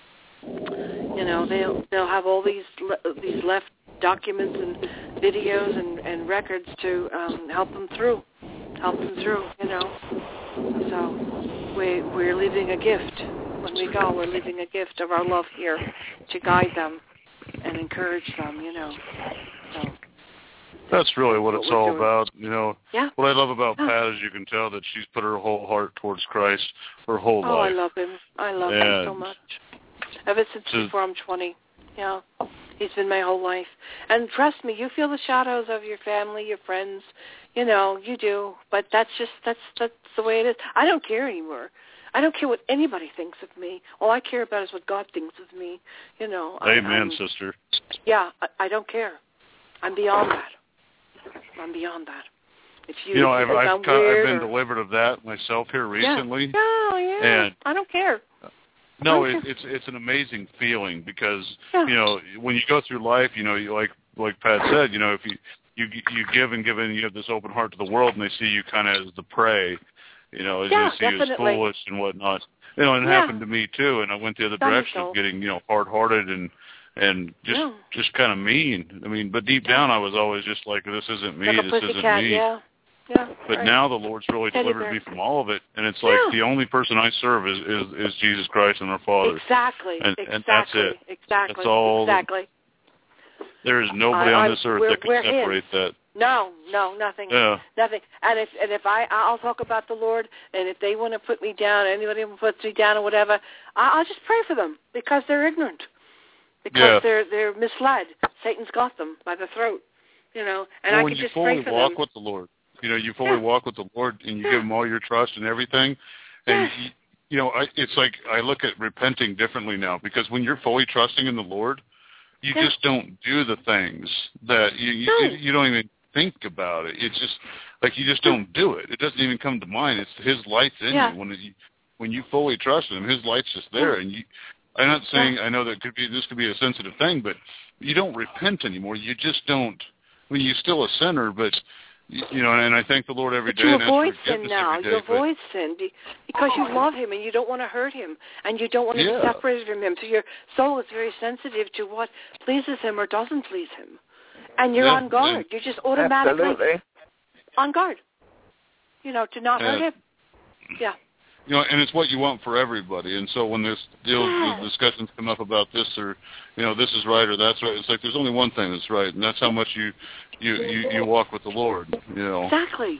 you know, they'll have all these left documents and videos and records to help them through, you know. So we're leaving a gift, When we go, we're leaving a gift of our love here to guide them and encourage them, So that's really what it's all about, Yeah. What I love about Pat is you can tell that she's put her whole heart towards Christ her whole life. Oh, I love him. I love him so much. Ever since before I'm 20. Yeah. He's been my whole life. And trust me, you feel the shadows of your family, your friends. You do. But that's the way it is. I don't care anymore. I don't care what anybody thinks of me. All I care about is what God thinks of me. Amen, sister. Yeah, I don't care. I'm beyond that. If you, I've been delivered of that myself here recently. Yeah. And I don't care. No, it's an amazing feeling because when you go through life, like Pat said, if you give and you have this open heart to the world, and they see you kind of as the prey, as they see you as foolish and whatnot. And it happened to me too, and I went the other direction of getting hard-hearted and just kind of mean. But deep down, I was always just like, this isn't me, like this isn't me. Yeah. But now the Lord's really delivered me from all of it, and it's like the only person I serve is Jesus Christ and our Father. Exactly. And that's it. Exactly. That's all. Exactly. There is nobody on this earth that can separate that. No, nothing. Yeah. Nothing. And if I'll talk about the Lord, and if they want to put me down, anybody puts me down or whatever, I'll just pray for them because they're ignorant, because they're misled. Satan's got them by the throat, And I can just pray for them. When you fully walk with the Lord, you fully walk with the Lord, and you give Him all your trust and everything, and it's like I look at repenting differently now because when you're fully trusting in the Lord, you just don't do the things that you don't even think about it. It's just like you just don't do it. It doesn't even come to mind. It's His light's in you. When you fully trust Him, His light's just there. And I'm not saying I know that this could be a sensitive thing, but you don't repent anymore. You just don't. You're still a sinner, but and I thank the Lord every day. You avoid sin now. You avoid sin because you love Him and you don't want to hurt Him and you don't want to be separated from Him. So your soul is very sensitive to what pleases Him or doesn't please Him. And you're on guard. You're just automatically on guard, to not hurt Him. Yeah. And it's what you want for everybody. And so when the discussions come up about this or, this is right or that's right, it's like there's only one thing that's right, and that's how much you walk with the Lord. Exactly.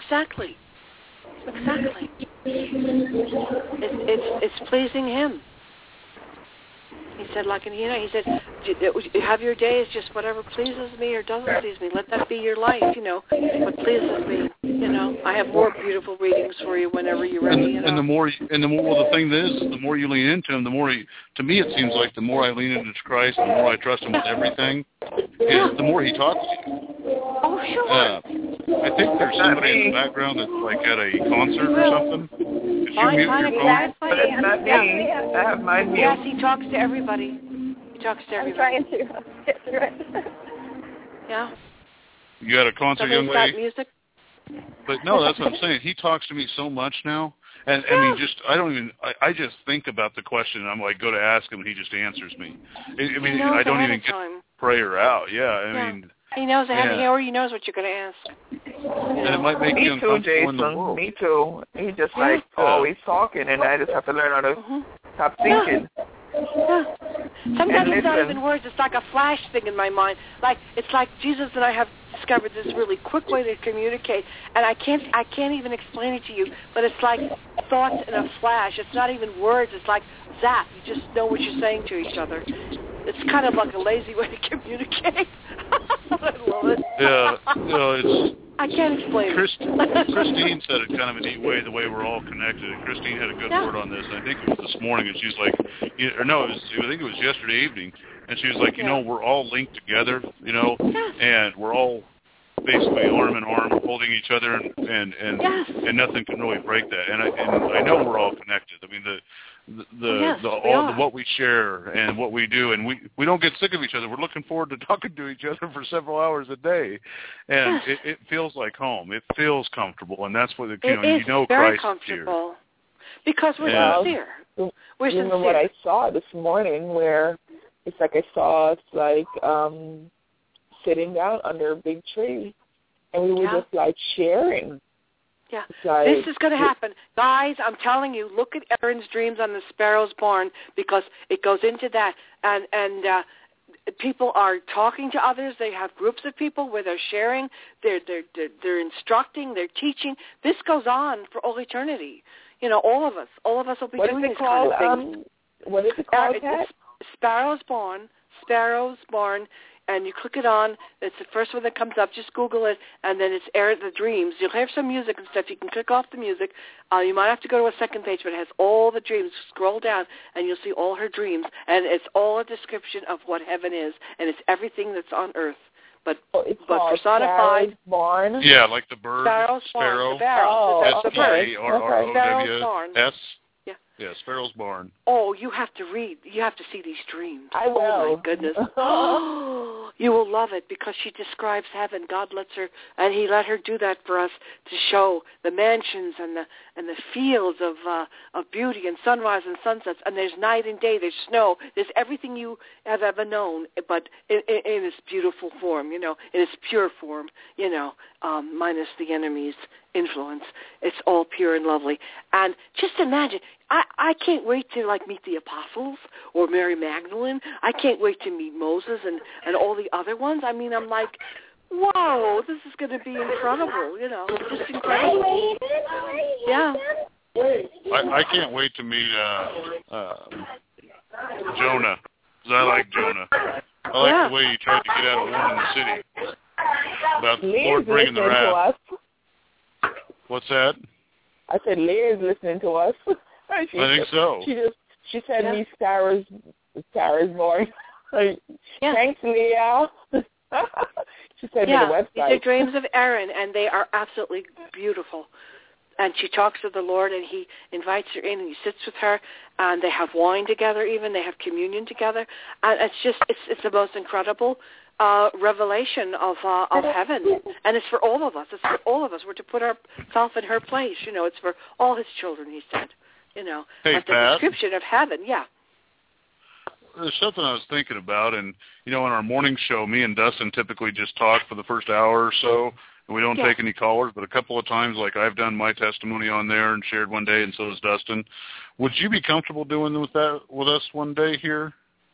It's pleasing Him. He said, he said, have your days just whatever pleases me or doesn't please me. Let that be your life, what pleases me. I have more beautiful readings for you whenever you're ready. And the more, the thing is, the more you lean into Him, the more to me it seems like the more I lean into Christ, the more I trust Him with everything, the more He talks to you. Oh, sure. I think there's somebody in the background that's like at a concert or something. Did you mute your phone? But it's not me. I have mine mute. Yes, He talks to everybody. I'm trying to get through it. Yeah. You got a concert, young lady? Music? But no, that's what I'm saying. He talks to me so much now. And I just think about the question and I'm like, go to ask him and he just answers me. I don't even get prayer out. He knows ahead of time, he knows what you're going to ask. And it might make you uncomfortable in the world. Me too. He just always talking and I just have to learn how to stop thinking. Yeah. Sometimes it's not even words. It's like a flash thing in my mind. It's like Jesus and I have discovered this really quick way to communicate, and I can't even explain it to you. But it's like thoughts in a flash. It's not even words. It's like zap. You just know what you're saying to each other. It's kind of like a lazy way to communicate. I love it. It's. I can't explain it. Christine said it kind of a neat way, the way we're all connected. And Christine had a good word on this. I think it was this morning, and she's like, I think it was yesterday evening, and she was like, we're all linked together, and we're all basically arm in arm holding each other, and nothing can really break that. And I know we're all connected. What we share and what we do, and we don't get sick of each other. We're looking forward to talking to each other for several hours a day, and it feels like home. It feels comfortable, and that's what It's very comfortable because we're sincere. We're sincere. You know what I saw this morning, where it's like I saw us sitting down under a big tree, and we were just sharing. Yeah, Right. this is going to happen. Guys, I'm telling you, look at Aaron's dreams on the sparrow's barn, because it goes into that. And people are talking to others. They have groups of people where they're sharing, they're instructing, they're teaching. This goes on for all eternity. You know, all of us will be doing this kind of thing. What is it called, Kat? Sparrow's Barn, and you click it on. It's the first one that comes up. Just Google it, and then it's Aaron the Dreams. You'll have some music and stuff. You can click off the music. You might have to go to a second page, but it has all the dreams. Scroll down, and you'll see all her dreams, and it's all a description of what heaven is, and it's everything that's on earth. But personified. Sparrow's Barn? Yeah, like the bird. Sparrow. S-P-A-R-R-O-W-S. Yeah, Sparrow's Barn. Oh, you have to read. You have to see these dreams. I will. Oh, my goodness. You will love it, because she describes heaven. God lets her, and he let her do that for us to show the mansions and the fields of beauty and sunrise and sunsets. And there's night and day. There's snow. There's everything you have ever known, but in its beautiful form, you know, in its pure form, you know, minus the enemy's influence. It's all pure and lovely. And just imagine, I can't wait to meet the apostles or Mary Magdalene. I can't wait to meet Moses and all the other ones. I mean, I'm like, whoa, this is going to be incredible, you know, just incredible. Yeah. I can't wait to meet Jonah, because I like Jonah. I like the way he tried to get out of one in the city. About the Lord bringing the wrath. What's that? I said Leah's listening to us. I think so. She sent me Sarah's voice. Thanks, Leah. She sent me the website. These are dreams of Aaron, and they are absolutely beautiful. And she talks to the Lord, and he invites her in, and he sits with her, and they have wine together even. They have communion together. And it's the most incredible revelation of heaven. And it's for all of us. It's for all of us. We're to put ourselves in her place. You know, it's for all his children, he said. You know, hey, but the Pat, description of heaven, there's something I was thinking about, and, you know, in our morning show, me and Dustin typically just talk for the first hour or so, and we don't take any callers, but a couple of times, like I've done my testimony on there and shared one day, and so has Dustin. Would you be comfortable doing that with us one day here?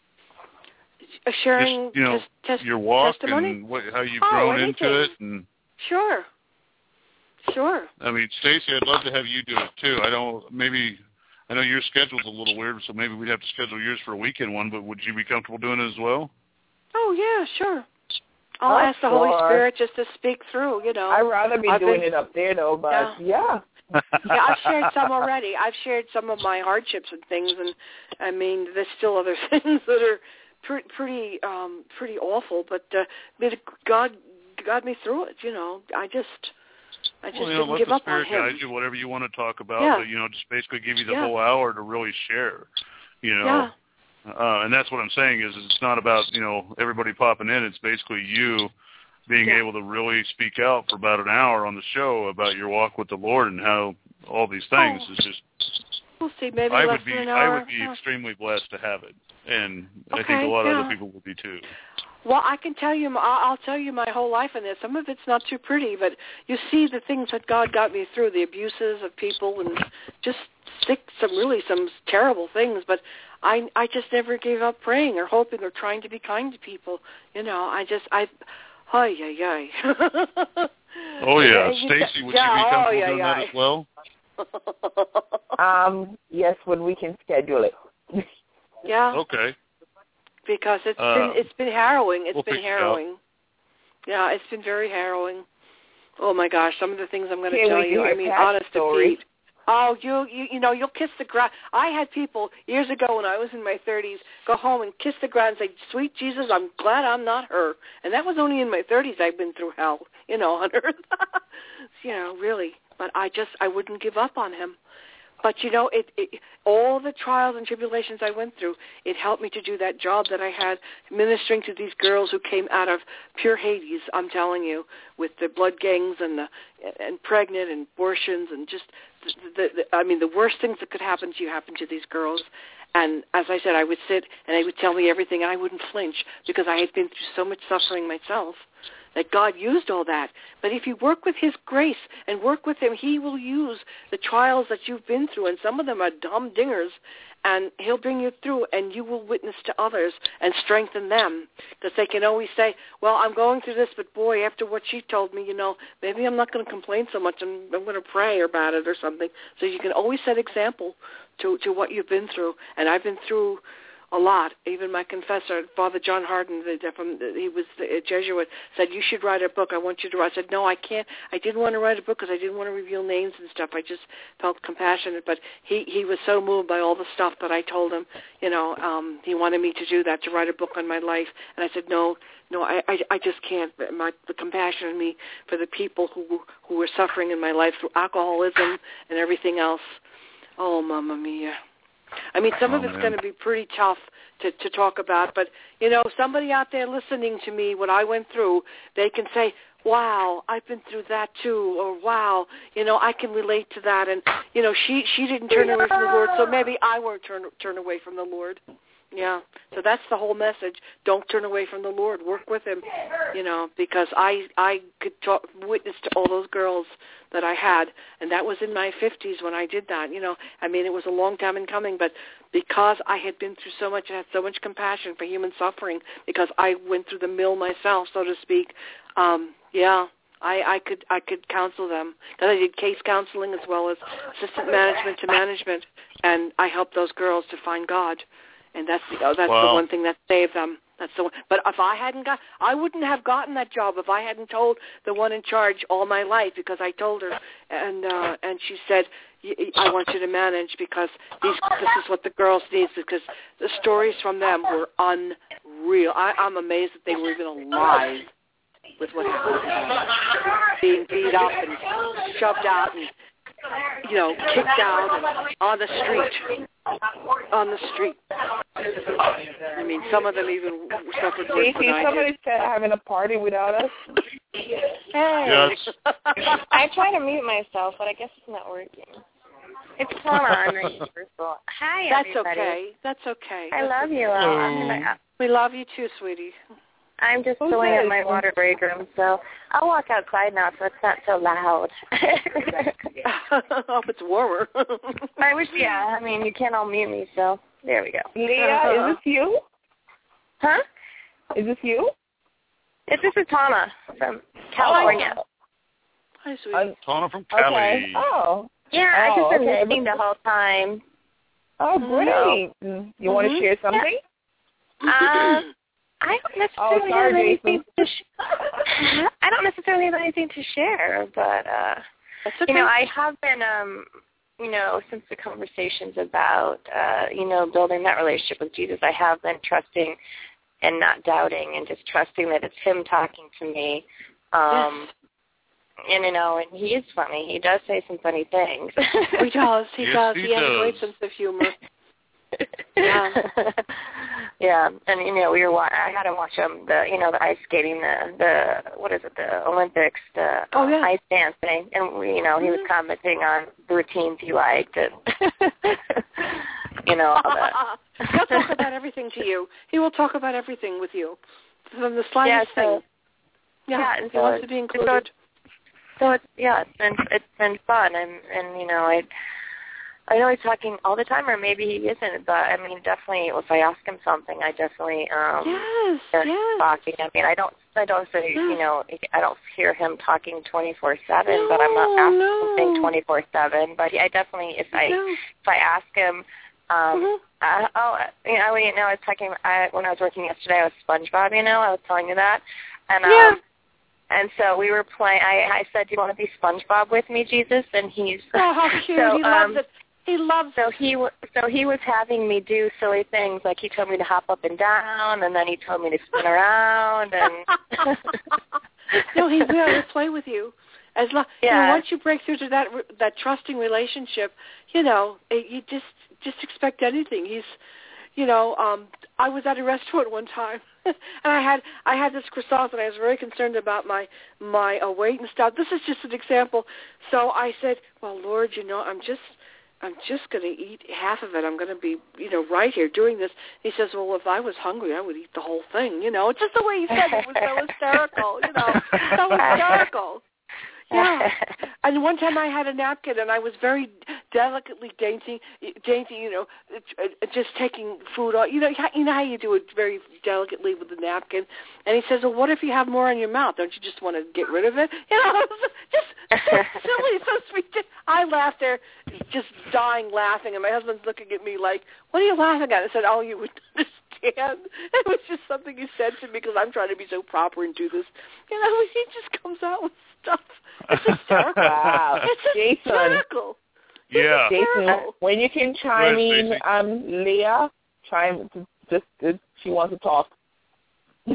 Sharing just, you know, your walk testimony? And how you've grown into it. And Sure. I mean, Stacy, I'd love to have you do it too. I know your schedule's a little weird, so maybe we'd have to schedule yours for a weekend one, but would you be comfortable doing it as well? Oh, yeah, sure. I'll ask the Holy Spirit just to speak through, you know. I'd rather be doing it up there, though, but yeah, I've shared some already. I've shared some of my hardships and things, and, I mean, there's still other things that are pretty awful, but God got me through it, you know. I just didn't give up on him. Let the Spirit guide you, whatever you want to talk about, but, you know, just basically give you the whole hour to really share, you know. Yeah. And that's what I'm saying is it's not about, you know, everybody popping in. It's basically you being able to really speak out for about an hour on the show about your walk with the Lord and how all these things is just. We'll see. Maybe I less would be than an hour. I would be extremely blessed to have it, and I think a lot of other people would be too. Well, I can tell you, I'll tell you my whole life in this. Some of it's not too pretty, but you see the things that God got me through, the abuses of people, and just some terrible things. But I just never gave up praying or hoping or trying to be kind to people. You know, Oh yeah, Stacy, would you be comfortable doing that as well? Yes, when we can schedule it. Yeah. Okay. Because it's been harrowing. We'll been harrowing. Yeah, it's been very harrowing. Oh my gosh, some of the things I'm going to tell you. I mean, honest to Pete. Oh, you know, you'll kiss the ground. I had people years ago when I was in my 30s go home and kiss the ground and say, "Sweet Jesus, I'm glad I'm not her." And that was only in my 30s. I've been through hell, you know, on earth. You know, really. But I wouldn't give up on him. But, you know, all the trials and tribulations I went through, it helped me to do that job that I had ministering to these girls who came out of pure Hades, I'm telling you, with the blood gangs and pregnant and abortions and just, the worst things that could happen to you happened to these girls. And as I said, I would sit and they would tell me everything and I wouldn't flinch because I had been through so much suffering myself. that God used all that. But if you work with his grace and work with him, he will use the trials that you've been through, and some of them are dumb-dingers, and he'll bring you through, and you will witness to others and strengthen them. Because they can always say, well, I'm going through this, but boy, after what she told me, maybe I'm not going to complain so much. I'm going to pray about it or something. So you can always set example to what you've been through. And I've been through a lot. Even my confessor, Father John Harden, he was a Jesuit, said, you should write a book. I want you to write. I said, no, I can't. I didn't want to write a book because I didn't want to reveal names and stuff. I just felt compassionate. But he was so moved by all the stuff that I told him. He wanted me to do that, to write a book on my life. And I said, no, I just can't. The compassion in me for the people who were suffering in my life through alcoholism and everything else. Oh, Mamma Mia. I mean, some of it's going to be pretty tough to talk about, but, somebody out there listening to me, what I went through, they can say, wow, I've been through that too, or wow, I can relate to that, and, she didn't turn away from the Lord, so maybe I won't turn away from the Lord. Yeah, so that's the whole message. Don't turn away from the Lord. Work with him, because I could witness to all those girls that I had, and that was in my 50s when I did that. It was a long time in coming, but because I had been through so much and had so much compassion for human suffering, because I went through the mill myself, so to speak, I could counsel them. Because I did case counseling as well as assistant management to management, and I helped those girls to find God. And that's the one thing that saved them. That's the one. But if I wouldn't have gotten that job if I hadn't told the one in charge all my life, because I told her, and she said, I want you to manage because this is what the girls need, because the stories from them were unreal. I'm amazed that they were even alive with what happened to them. Being beat up and shoved out and kicked out and on the street. I mean, some of them even suffered worse than I did. Somebody's having a party without us. Hey. Yes. I try to mute myself, but I guess it's not working. It's Tana on Universal. Hi, everybody. That's okay. I love you all. We love you too, sweetie. I'm just filling up my water break room, so I'll walk outside now so it's not so loud. Oh, it's warmer. I wish, you can't all mute me, so there we go. Leah, is this you? Huh? Is this you? This is Tana from California. Hi, sweetie. Tana from Cali. Okay. Oh. Yeah, I've just been listening the whole time. Oh, great. You want to share something? I don't necessarily have anything to I don't necessarily have anything to share, but I have been since the conversations about building that relationship with Jesus, I have been trusting and not doubting and just trusting that it's him talking to me. And he is funny. He does say some funny things. He does. He has a great sense of humor. Yeah, and I had to watch the ice skating, the Olympics, ice dancing, and he was commenting on the routines he liked, and all that. He'll talk about everything to you. He will talk about everything with you, from the slightest thing. Yeah, and he wants to be included. So it's been fun, and I know he's talking all the time, or maybe he isn't, but definitely if I ask him something, I definitely talking. I don't say I don't hear him talking 24/7, but I'm not asking him 24/7. But I definitely if I ask him, I was talking when I was working yesterday. I was SpongeBob, I was telling you that, and so we were playing. I said, "Do you want to be SpongeBob with me, Jesus?" And he's how cute. So, he loves it. He loves it. So he was having me do silly things, like he told me to hop up and down, and then he told me to spin around, and no, he will. He'll play with you. Once you break through to that trusting relationship, you just expect anything. He's, I was at a restaurant one time, and I had this croissant, and I was very concerned about my weight and stuff. This is just an example. So I said, well, Lord, I'm just I'm just going to eat half of it. I'm going to be, right here doing this. He says, well, if I was hungry, I would eat the whole thing. Just the way he said it was so hysterical, so hysterical. Yeah. And one time I had a napkin, and I was very delicately dainty, just taking food off. You know how you do it very delicately with the napkin. And he says, well, what if you have more in your mouth? Don't you just want to get rid of it? Just so silly, so sweet. I laughed there, just dying laughing, and my husband's looking at me like, what are you laughing at? I said, oh, you would understand. It was just something he said to me because I'm trying to be so proper and do this. He just comes out with stuff. It's hysterical. Wow. It's hysterical. Yeah. Jason, when you can chime in, Leah, she wants to talk. Yeah,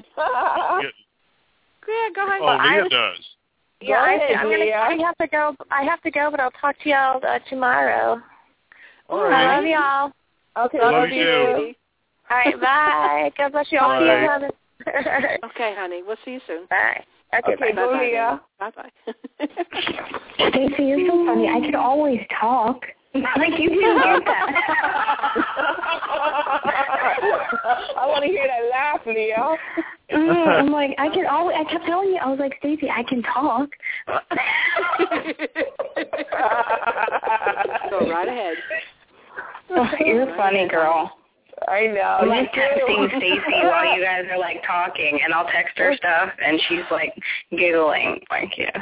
go ahead. Oh, Leah does. Yeah, I have to go. But I'll talk to y'all tomorrow. All right. I love y'all. Okay, love you too. All right, bye. God bless you all. Bye. Okay, honey. We'll see you soon. Bye. Okay, go, Leah. Bye-bye. Stacey, you're so funny. I could always talk. Like, you didn't get that. I want to hear that laugh, Leah. I'm like, I kept telling you, I was like, Stacey, I can talk. Go right ahead. You're funny, girl. I know. I'm like texting Stacey while you guys are like talking, and I'll text her stuff, and she's like giggling, like, yeah.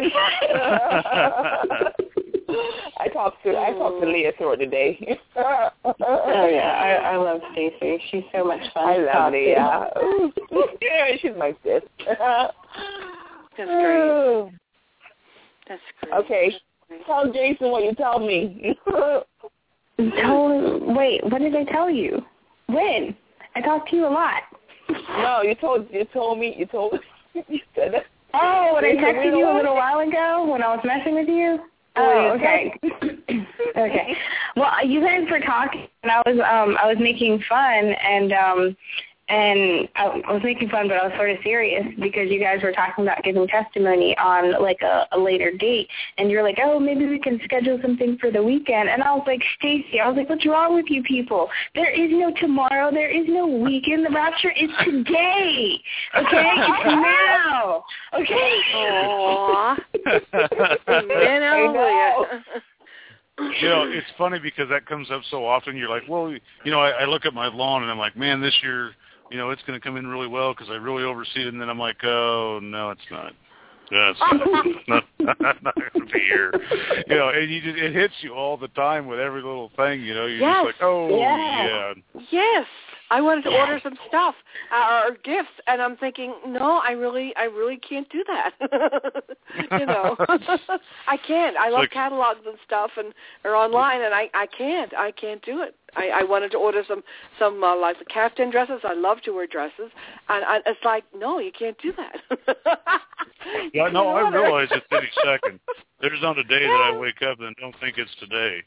I talked to Leah throughout the day. Oh yeah, I love Stacey. She's so much fun. I love Leah. Yeah, she's my sis. That's great. That's great. Okay, tell Jason what you told me. Wait, what did I tell you? When? I talked to you a lot. No, you told me. You said that. Oh, when I texted you a little while ago when I was messing with you? Oh, okay. Okay. Well, you guys were talking, and I was making fun, and I was making fun, but I was sort of serious because you guys were talking about giving testimony on like a later date, and you're like, oh, maybe we can schedule something for the weekend, and I was like, Stacey, what's wrong with you people? There is no tomorrow, there is no weekend. The rapture is today. Okay, it's now. Okay. Aww. It's funny because that comes up so often. You're like, well, I look at my lawn and I'm like, man, this year, it's going to come in really well because I really oversee it. And then I'm like, oh, no, it's not. That's not going to be here. And it hits you all the time with every little thing. You're just like, oh, yeah. Yes. I wanted to order some stuff or gifts, and I'm thinking, no, I really can't do that. I can't. I love catalogs and stuff, or online, and I can't do it. I wanted to order some like the caftan dresses. I love to wear dresses, and it's like, no, you can't do that. Yeah, no, I realize it any second. There's not a day that I wake up and don't think it's today.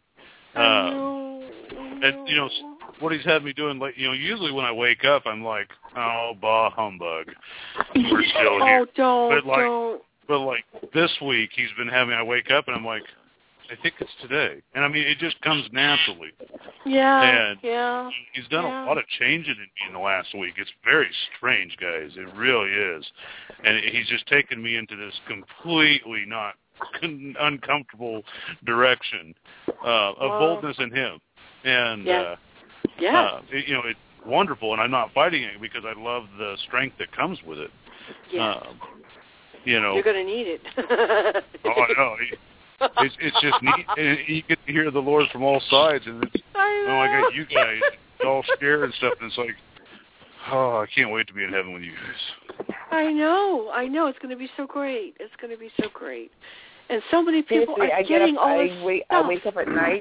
And what he's had me doing, like, usually when I wake up, I'm like, oh, bah humbug, we're still here. Don't. But like this week, he's been having. I wake up and I'm like, I think it's today, and I mean, it just comes naturally. Yeah. And he's done a lot of changing in me in the last week. It's very strange, guys. It really is, and he's just taken me into this completely not uncomfortable direction of boldness in him, and it's wonderful, and I'm not fighting it because I love the strength that comes with it. You're going to need it. Oh, I know. It's just neat, and you get to hear the Lord from all sides, and it's, I got you guys all scared and stuff, and it's like, oh, I can't wait to be in heaven with you guys. I know. It's going to be so great. And so many people are getting all this stuff. I wake up at night,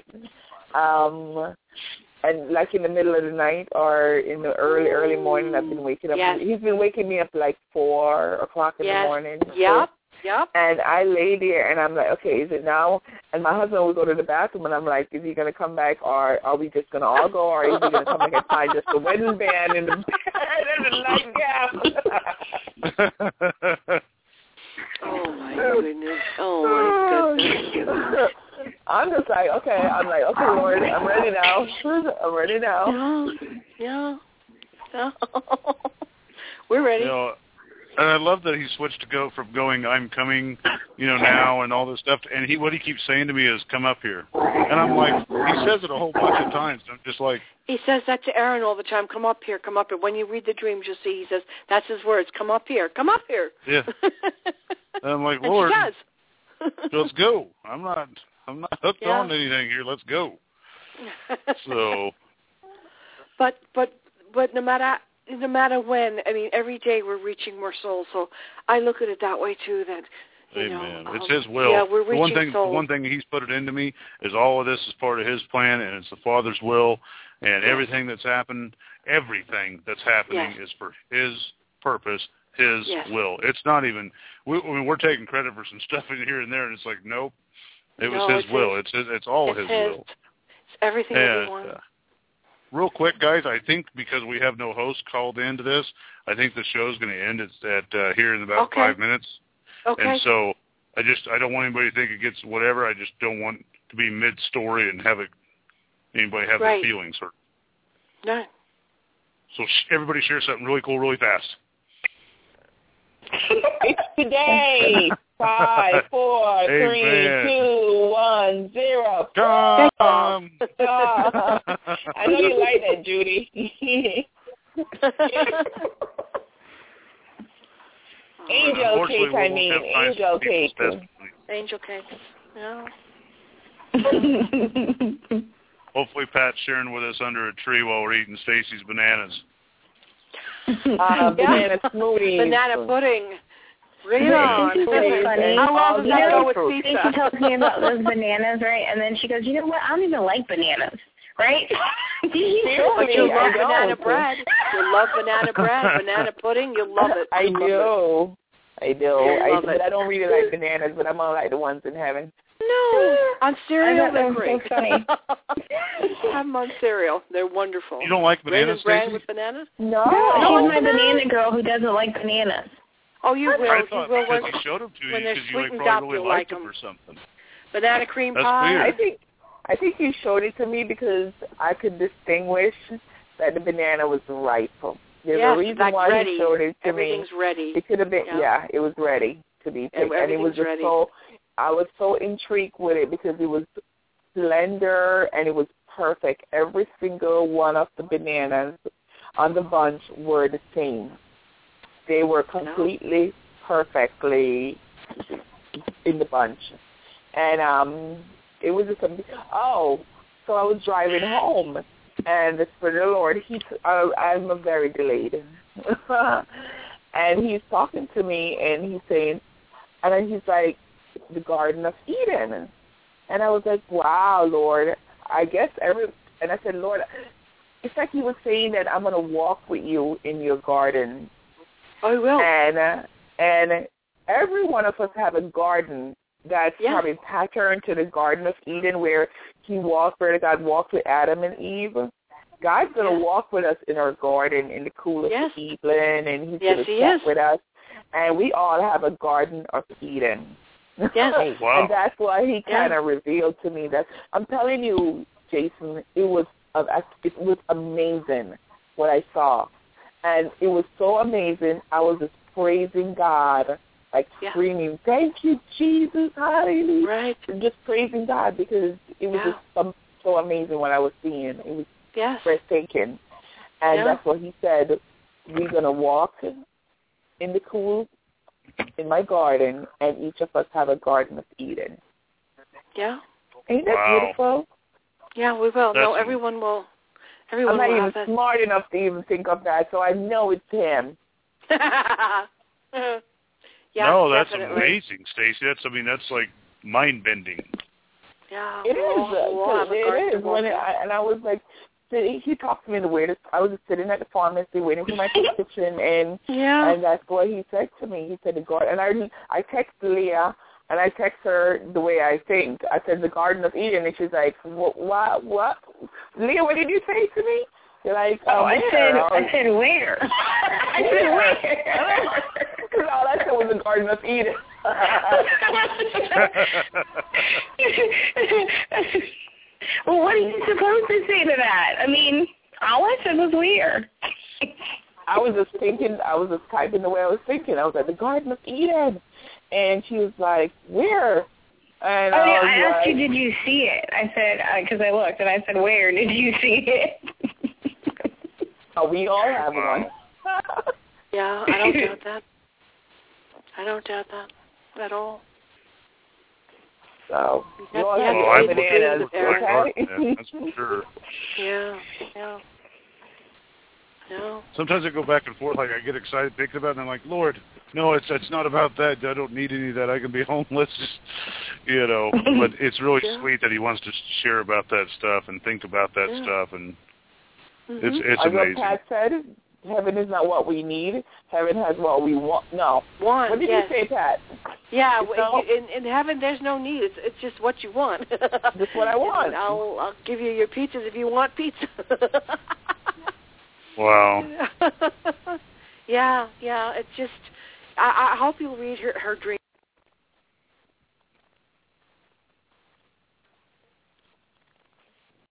and like in the middle of the night or in the early morning, I've been waking up. Yes. He's been waking me up like 4 o'clock in the morning. Yep. And I lay there, and I'm like, okay, is it now? And my husband will go to the bathroom, and I'm like, is he going to come back, or are we just going to all go, or is he going to come back and tie just the wedding band in the nightgown? Oh, my goodness. Oh, my goodness. I'm just like, okay, Lord, I'm ready now. I'm ready now. Yeah. We're ready. You know, and I love that he switched to go from going, I'm coming, now and all this stuff. And what he keeps saying to me is, come up here. And I'm like, he says it a whole bunch of times. I'm just like. He says that to Aaron all the time, come up here, come up here. When you read the dreams, you'll see he says, that's his words, come up here, come up here. Yeah. And I'm like, and Lord, she does. Let's go. I'm not hooked on anything here. Let's go. So. But no matter when, I mean, every day we're reaching more souls. So I look at it that way too. That Amen. It's His will. Yeah, we're reaching the one thing He's put it into me is all of this is part of His plan, and it's the Father's will, and everything that's happening is for His purpose, His will. It's not even. We're taking credit for some stuff in here and there, and it's like, nope. It was His will. It's all His will. It's everything that He wants. Real quick, guys, I think because we have no host called into this, I think the show's going to end at here in about 5 minutes. Okay. And so I don't want anybody to think it gets whatever. I just don't want to be mid-story and have anybody have their feelings hurt. No. So everybody share something really cool, really fast. It's today. 5, 4, 3, 2, 1, 0. Come. I know you like that, Judy. Angel cake, I mean. Angel cake. Angel cake. Yeah. Hopefully Pat's sharing with us under a tree while we're eating Stacy's bananas. Banana smoothies. Banana pudding. Bring it on. How long does that go with pizza? She tells me about those bananas, right? And then she goes, you know what? I don't even like bananas, right? But you love banana bread. You love banana bread, banana pudding. You love it. I do. But I don't really like bananas, but I'm all like the ones in heaven. No, on cereal they're great. So funny. Have them on cereal. They're wonderful. You don't like bananas, Bread with bananas? No, she's my banana girl who doesn't like bananas. Oh, you will. I thought you will because he showed them to you when they're because you sweetened probably up, really you'll liked like them or something. Banana cream That's pie. weird. I think you showed it to me because I could distinguish that the banana was ripe. There's a reason why ready. he showed it to Everything's me. ready. It could have been, it was ready to be picked, and it was just ready. I was so intrigued with it because it was slender and it was perfect. Every single one of the bananas on the bunch were the same. They were completely, perfectly in the bunch. And it was just so I was driving home, and the Spirit of the Lord, I'm very delayed. And he's talking to me, and he's saying, and then he's like, the Garden of Eden. And I was like, wow, Lord, I guess and I said, Lord, it's like he was saying that I'm going to walk with you in your garden. Oh, he will. And every one of us have a garden that's probably patterned to the Garden of Eden where God walked with Adam and Eve. God's going to walk with us in our garden in the cool of the evening, and he's going to chat with us. And we all have a Garden of Eden. Yes. Oh, wow. And that's why he kind of revealed to me that. I'm telling you, Jason, it was amazing what I saw. And it was so amazing. I was just praising God, screaming, thank you, Jesus, hallelujah. Right. And just praising God because it was just so amazing what I was seeing. It was breathtaking. And that's what he said. We're going to walk in the cool in my garden, and each of us have a Garden of Eden. Yeah. Ain't that beautiful? Yeah, we will. Everyone will. I'm not even smart enough to even think of that, so I know it's him. No, that's amazing, Stacey. That's like mind-bending. Yeah. It is. And I was like, he talked to me the weirdest. I was just sitting at the pharmacy waiting for my prescription, and that's what he said to me. He said the garden, and I texted Leah, and I text her the way I think. I said the Garden of Eden, and she's like, what? Leah, what did you say to me? You're like, I said where? I said where? Because all I said was the Garden of Eden. Well, what are you supposed to say to that? I mean, all I said was weird. I was just typing the way I was thinking. I was like, the Garden of Eden. And she was like, where? And I asked you, did you see it? I said, because I looked, and I said, where did you see it? Oh, we all have one. Yeah, I don't doubt that. I don't doubt that at all. So, you all I have look bananas, at okay? that's for sure. Yeah. No. Sometimes I go back and forth, like I get excited thinking about it, and I'm like, Lord, no, it's not about that. I don't need any of that. I can be homeless, But it's really sweet that he wants to share about that stuff and think about that stuff, and it's amazing. Pat said, heaven is not what we need. Heaven has what we want. No. What did you say, Pat? Yeah, in heaven there's no need. It's just what you want. Just what I want. I'll give you your pizzas if you want pizza. Wow. Yeah. It's just, I hope you'll read her dream.